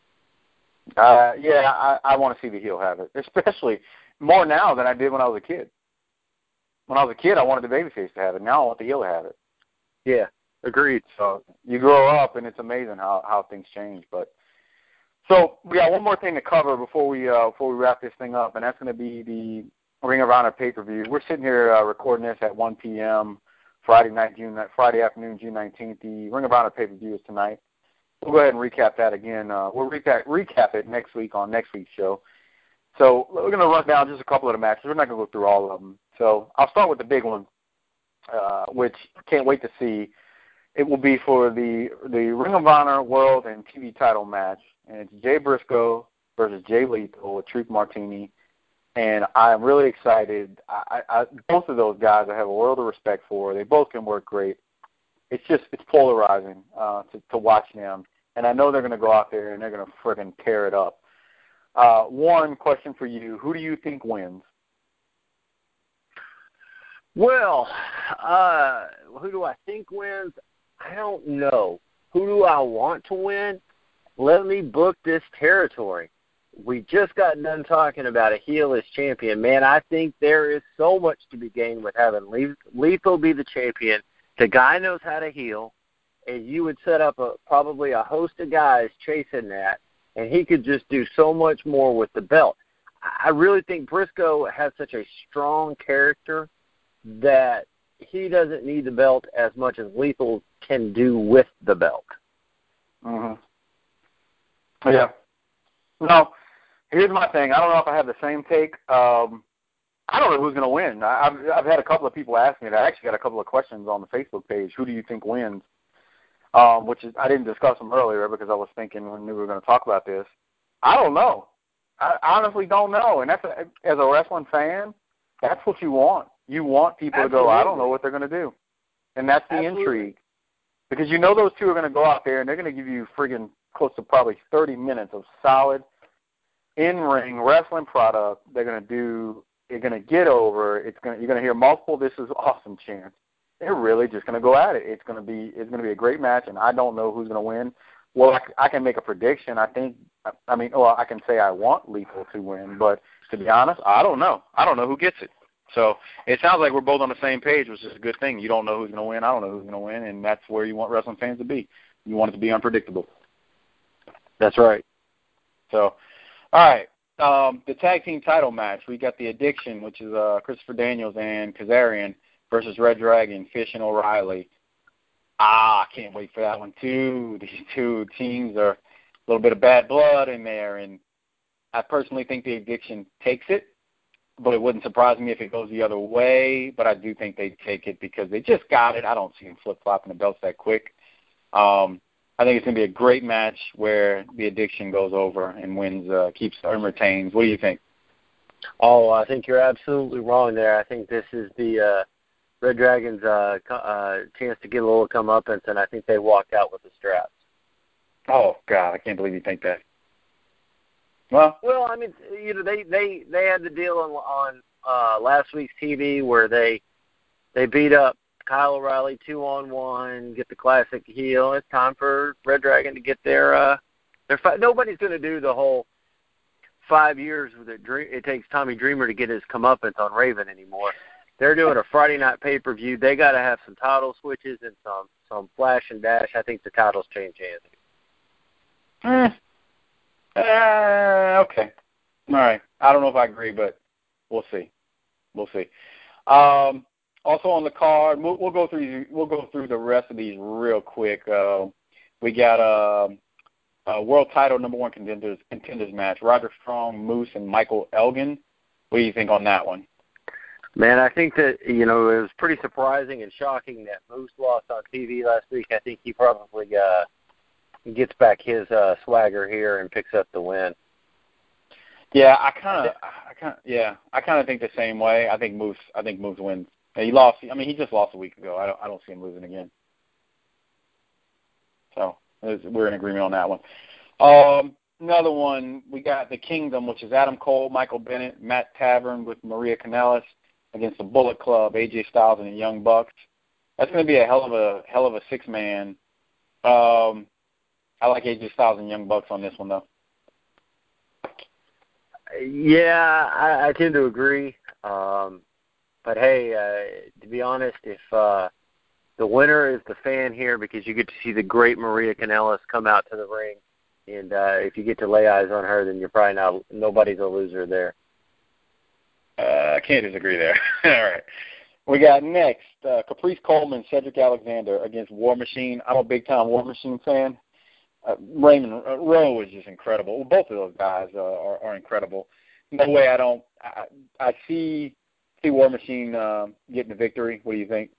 Uh, yeah, I, I want to see the heel have it, especially more now than I did when I was a kid. When I was a kid, I wanted the babyface to have it. Now I want the heel to have it. Yeah, agreed. So you grow up, and it's amazing how, how things change. But so we got one more thing to cover before we uh, before we wrap this thing up, and that's going to be the Ring of Honor pay-per-view. We're sitting here uh, recording this at one p.m. Friday night, June Friday afternoon, June nineteenth. The Ring of Honor pay-per-view is tonight. We'll go ahead and recap that again. Uh, we'll recap, recap it next week on next week's show. So we're going to run down just a couple of the matches. We're not going to go through all of them. So I'll start with the big one, uh, which I can't wait to see. It will be for the the Ring of Honor World and T V title match, and it's Jay Briscoe versus Jay Lethal with Truth Martini. And I'm really excited. I, I, both of those guys I have a world of respect for. They both can work great. It's just it's polarizing uh, to, to watch them. And I know they're going to go out there and they're going to friggin' tear it up. Uh, one question for you. Who do you think wins? Well, uh, who do I think wins? I don't know. Who do I want to win? Let me book this territory. We just got done talking about a heel as champion. Man, I think there is so much to be gained with having Lethal be the champion. The guy knows how to heel, and you would set up a probably a host of guys chasing that, and he could just do so much more with the belt. I really think Briscoe has such a strong character that he doesn't need the belt as much as Lethal can do with the belt. Mm-hmm. Yeah. No, here's my thing. I don't know if I have the same take. Um, I don't know who's going to win. I, I've, I've had a couple of people ask me that. I actually got a couple of questions on the Facebook page. Who do you think wins? Um, which is I didn't discuss them earlier because I was thinking when we were going to talk about this. I don't know. I honestly don't know. And that's a, as a wrestling fan, that's what you want. You want people Absolutely. to go, I don't know what they're going to do. And that's the Absolutely. intrigue. Because you know those two are going to go out there and they're going to give you friggin' close to probably thirty minutes of solid in-ring wrestling product. They're going to do, they're going to get over. It's going to, you're going to hear multiple "This is awesome" chants. They're really just going to go at it. It's going to be, it's going to be a great match, and I don't know who's going to win. Well, I, I can make a prediction. I think, I mean, well, I can say I want Lethal to win, but to be honest, I don't know. I don't know who gets it. So it sounds like we're both on the same page, which is a good thing. You don't know who's going to win. I don't know who's going to win, and that's where you want wrestling fans to be. You want it to be unpredictable. That's right. So, all right, um, the tag team title match. We got the Addiction, which is uh, Christopher Daniels and Kazarian versus Red Dragon, Fish and O'Reilly. Ah, I can't wait for that one, too. These two teams are a little bit of bad blood in there, and I personally think the Addiction takes it, but it wouldn't surprise me if it goes the other way, but I do think they take it because they just got it. I don't see them flip-flopping the belts that quick. Um, I think it's going to be a great match where the Addiction goes over and wins, uh, keeps and retains. What do you think? Oh, I think you're absolutely wrong there. I think this is the uh, Red Dragon's uh, uh, chance to get a little comeuppance, and I think they walk out with the straps. Oh, God, I can't believe you think that. Well, well, I mean, you know, they, they, they had the deal on, on uh, last week's T V where they they beat up Kyle O'Reilly two on one, get the classic heel. It's time for Red Dragon to get their uh, their fight. Nobody's going to do the whole five years that it takes Tommy Dreamer to get his comeuppance on Raven anymore. They're doing a Friday night pay per view. They got to have some title switches and some some flash and dash. I think the titles change hands. Eh, uh, okay. All right. I don't know if I agree, but we'll see. We'll see. Um, also on the card, we'll, we'll go through. We'll go through the rest of these real quick. Uh, we got a, a world title number one contenders contenders match: Roger Strong, Moose, and Michael Elgin. What do you think on that one? Man, I think that, you know, it was pretty surprising and shocking that Moose lost on T V last week. I think he probably uh, gets back his uh, swagger here and picks up the win. Yeah, I kind of, I kind, yeah, I kind of think the same way. I think Moose, I think Moose wins. He lost. I mean, he just lost a week ago. I don't, I don't see him losing again. So we're in agreement on that one. Um, another one, we got the Kingdom, which is Adam Cole, Michael Bennett, Matt Tavern with Maria Kanellis against the Bullet Club, A J Styles and the Young Bucks. That's going to be a hell of a hell of a six man. Um, I like A J Styles and Young Bucks on this one though. Yeah, I, I tend to agree. Um, but hey, uh, to be honest, if uh, the winner is the fan here, because you get to see the great Maria Kanellis come out to the ring, and uh, if you get to lay eyes on her, then you're probably not. Nobody's a loser there. Uh, I can't disagree there. All right. We got next uh, Caprice Coleman, Cedric Alexander against War Machine. I'm a big-time War Machine fan. Uh, Raymond uh, Rowe is just incredible. Well, both of those guys uh, are, are incredible. No way I don't. I, I see see War Machine uh, getting the victory. What do you think?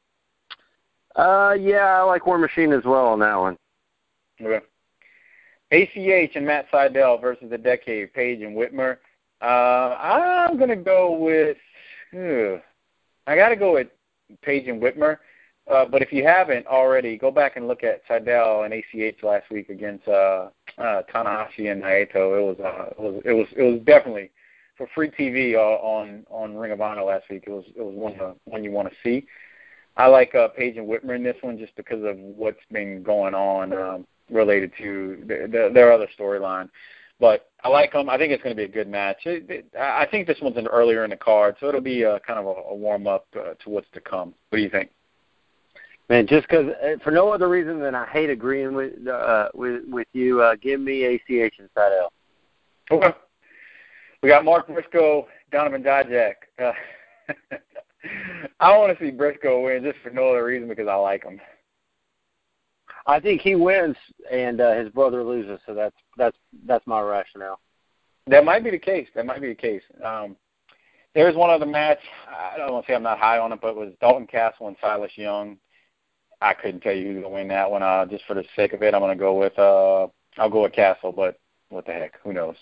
Uh, yeah, I like War Machine as well on that one. Okay. A C H and Matt Sydal versus the Decade, Paige and Whitmer. Uh, I'm going to go with. Ugh, I got to go with Paige and Whitmer. Uh, but if you haven't already, go back and look at Sydal and A C H last week against uh, uh, Tanahashi and Naito. It was, uh, it was it was it was definitely for free T V uh, on on Ring of Honor last week. It was it was one uh, one you want to see. I like uh, Paige and Whitmer in this one just because of what's been going on um, related to the, the, their other storyline. But I like them. I think it's going to be a good match. It, it, I think this one's in earlier in the card, so it'll be uh, kind of a, a warm up uh, to what's to come. What do you think? Man, just because, for no other reason than I hate agreeing with uh, with with you, uh, give me A C H and Sydal. Okay. We got Mark Briscoe, Donovan Dijak. Uh, I want to see Briscoe win just for no other reason because I like him. I think he wins and uh, his brother loses, so that's that's that's my rationale. That might be the case. That might be the case. Um, there's one other match. I don't want to say I'm not high on it, but it was Dalton Castle and Silas Young. I couldn't tell you who's going to win that one. Uh, just for the sake of it, I'm going to go with uh, I'll go with Castle, but what the heck? Who knows?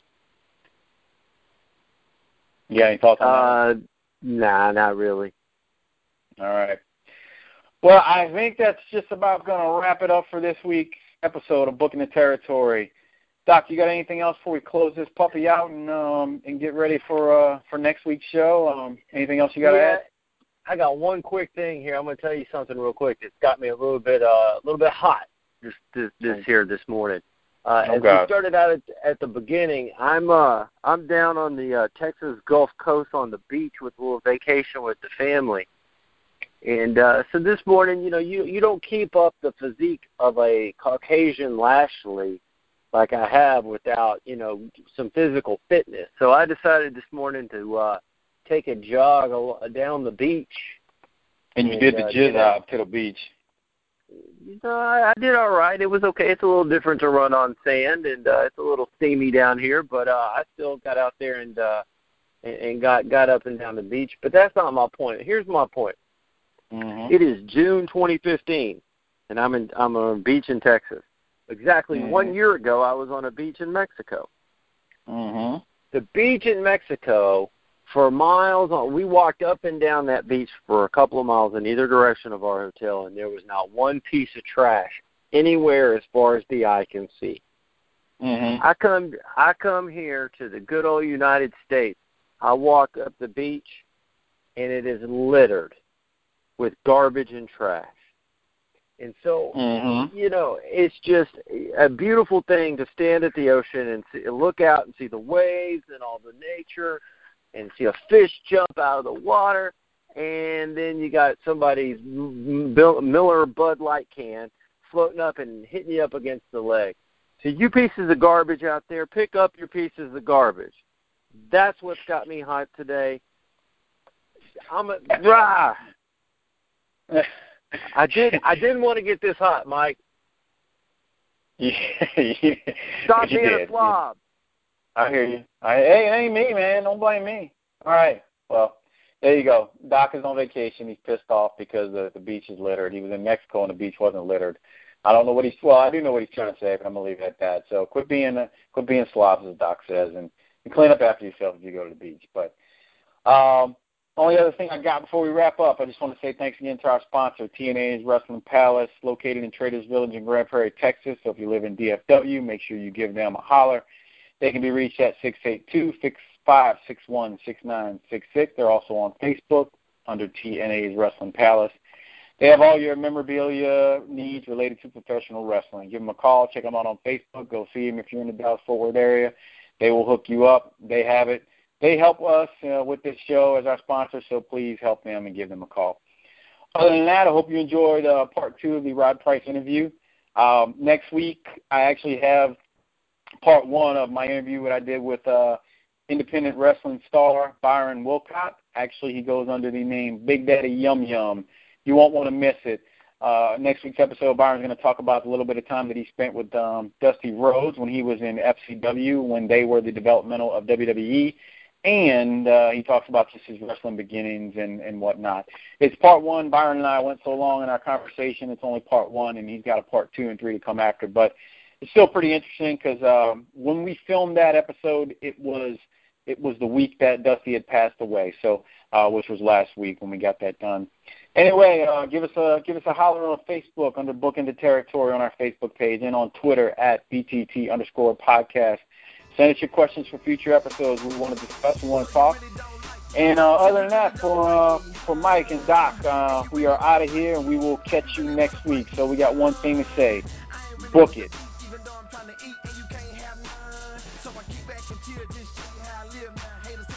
You got any thoughts on uh, that? Nah, not really. All right. Well, I think that's just about going to wrap it up for this week's episode of Booking the Territory. Doc, you got anything else before we close this puppy out and um, and get ready for uh, for next week's show? Um, anything else you got to yeah, add? I got one quick thing here. I'm going to tell you something real quick. It's got me a little bit uh, a little bit hot this this, this here this morning. Uh, oh, as God. we started out at, at the beginning, I'm uh I'm down on the uh, Texas Gulf Coast on the beach with a little vacation with the family. And uh, so this morning, you know, you, you don't keep up the physique of a Caucasian Lashley like I have without, you know, some physical fitness. So I decided this morning to uh, take a jog al- down the beach. And you and, did the uh, jizz get out to the beach. You know, I, I did all right. It was okay. It's a little different to run on sand, and uh, it's a little steamy down here, but uh, I still got out there and, uh, and and got got up and down the beach. But that's not my point. Here's my point. Mm-hmm. It is June twenty fifteen, and I'm in I'm on a beach in Texas. Exactly mm-hmm. one year ago, I was on a beach in Mexico. Mm-hmm. The beach in Mexico, for miles, on, we walked up and down that beach for a couple of miles in either direction of our hotel, and there was not one piece of trash anywhere as far as the eye can see. Mm-hmm. I come I come here to the good old United States. I walk up the beach, and it is littered with garbage and trash. And so, mm-hmm. you know, it's just a beautiful thing to stand at the ocean and see, look out and see the waves and all the nature and see a fish jump out of the water. And then you got somebody's Miller Bud Light can floating up and hitting you up against the leg. So you pieces of garbage out there, pick up your pieces of garbage. That's what's got me hyped today. I'm a, rah. I did. I didn't want to get this hot, Mike. Yeah, Stop you being did. a slob. I hear you. I, hey, it ain't me, man. Don't blame me. All right. Well, there you go. Doc is on vacation. He's pissed off because the, the beach is littered. He was in Mexico and the beach wasn't littered. I don't know what he's. Well, I do know what he's trying to say, but I'm gonna leave it at that. So quit being uh, quit being slobs, as Doc says, and, and clean up after yourself if you go to the beach. But um, only other thing I got before we wrap up, I just want to say thanks again to our sponsor, T N A's Wrestling Palace, located in Traders Village in Grand Prairie, Texas. So if you live in D F W, make sure you give them a holler. They can be reached at six eight two, six five six one, six nine six six. They're also on Facebook under T N A's Wrestling Palace. They have all your memorabilia needs related to professional wrestling. Give them a call. Check them out on Facebook. Go see them if you're in the Dallas-Fort Worth area. They will hook you up. They have it. They help us uh, with this show as our sponsor, so please help them and give them a call. Other than that, I hope you enjoyed uh, part two of the Rod Price interview. Um, next week, I actually have part one of my interview that I did with uh, independent wrestling star Byron Wilcott. Actually, he goes under the name Big Daddy Yum Yum. You won't want to miss it. Uh, next week's episode, Byron's going to talk about the little bit of time that he spent with um, Dusty Rhodes when he was in F C W, when they were the developmental of W W E. And uh, he talks about just his wrestling beginnings and, and whatnot. It's part one. Byron and I went so long in our conversation, it's only part one, and he's got a part two and three to come after. But it's still pretty interesting because um, when we filmed that episode, it was it was the week that Dusty had passed away, so uh, which was last week when we got that done. Anyway, uh, give us a give us a holler on Facebook under Book Into Territory on our Facebook page, and on Twitter at B T T underscore podcast. Send us your questions for future episodes. We want to discuss, we want to talk. And uh, other than that, for uh, for Mike and Doc, uh, we are out of here, and we will catch you next week. So we got one thing to say: book it. Even though I'm trying to eat and you can't have none, so I keep back and chill, just show you how I live now. Haters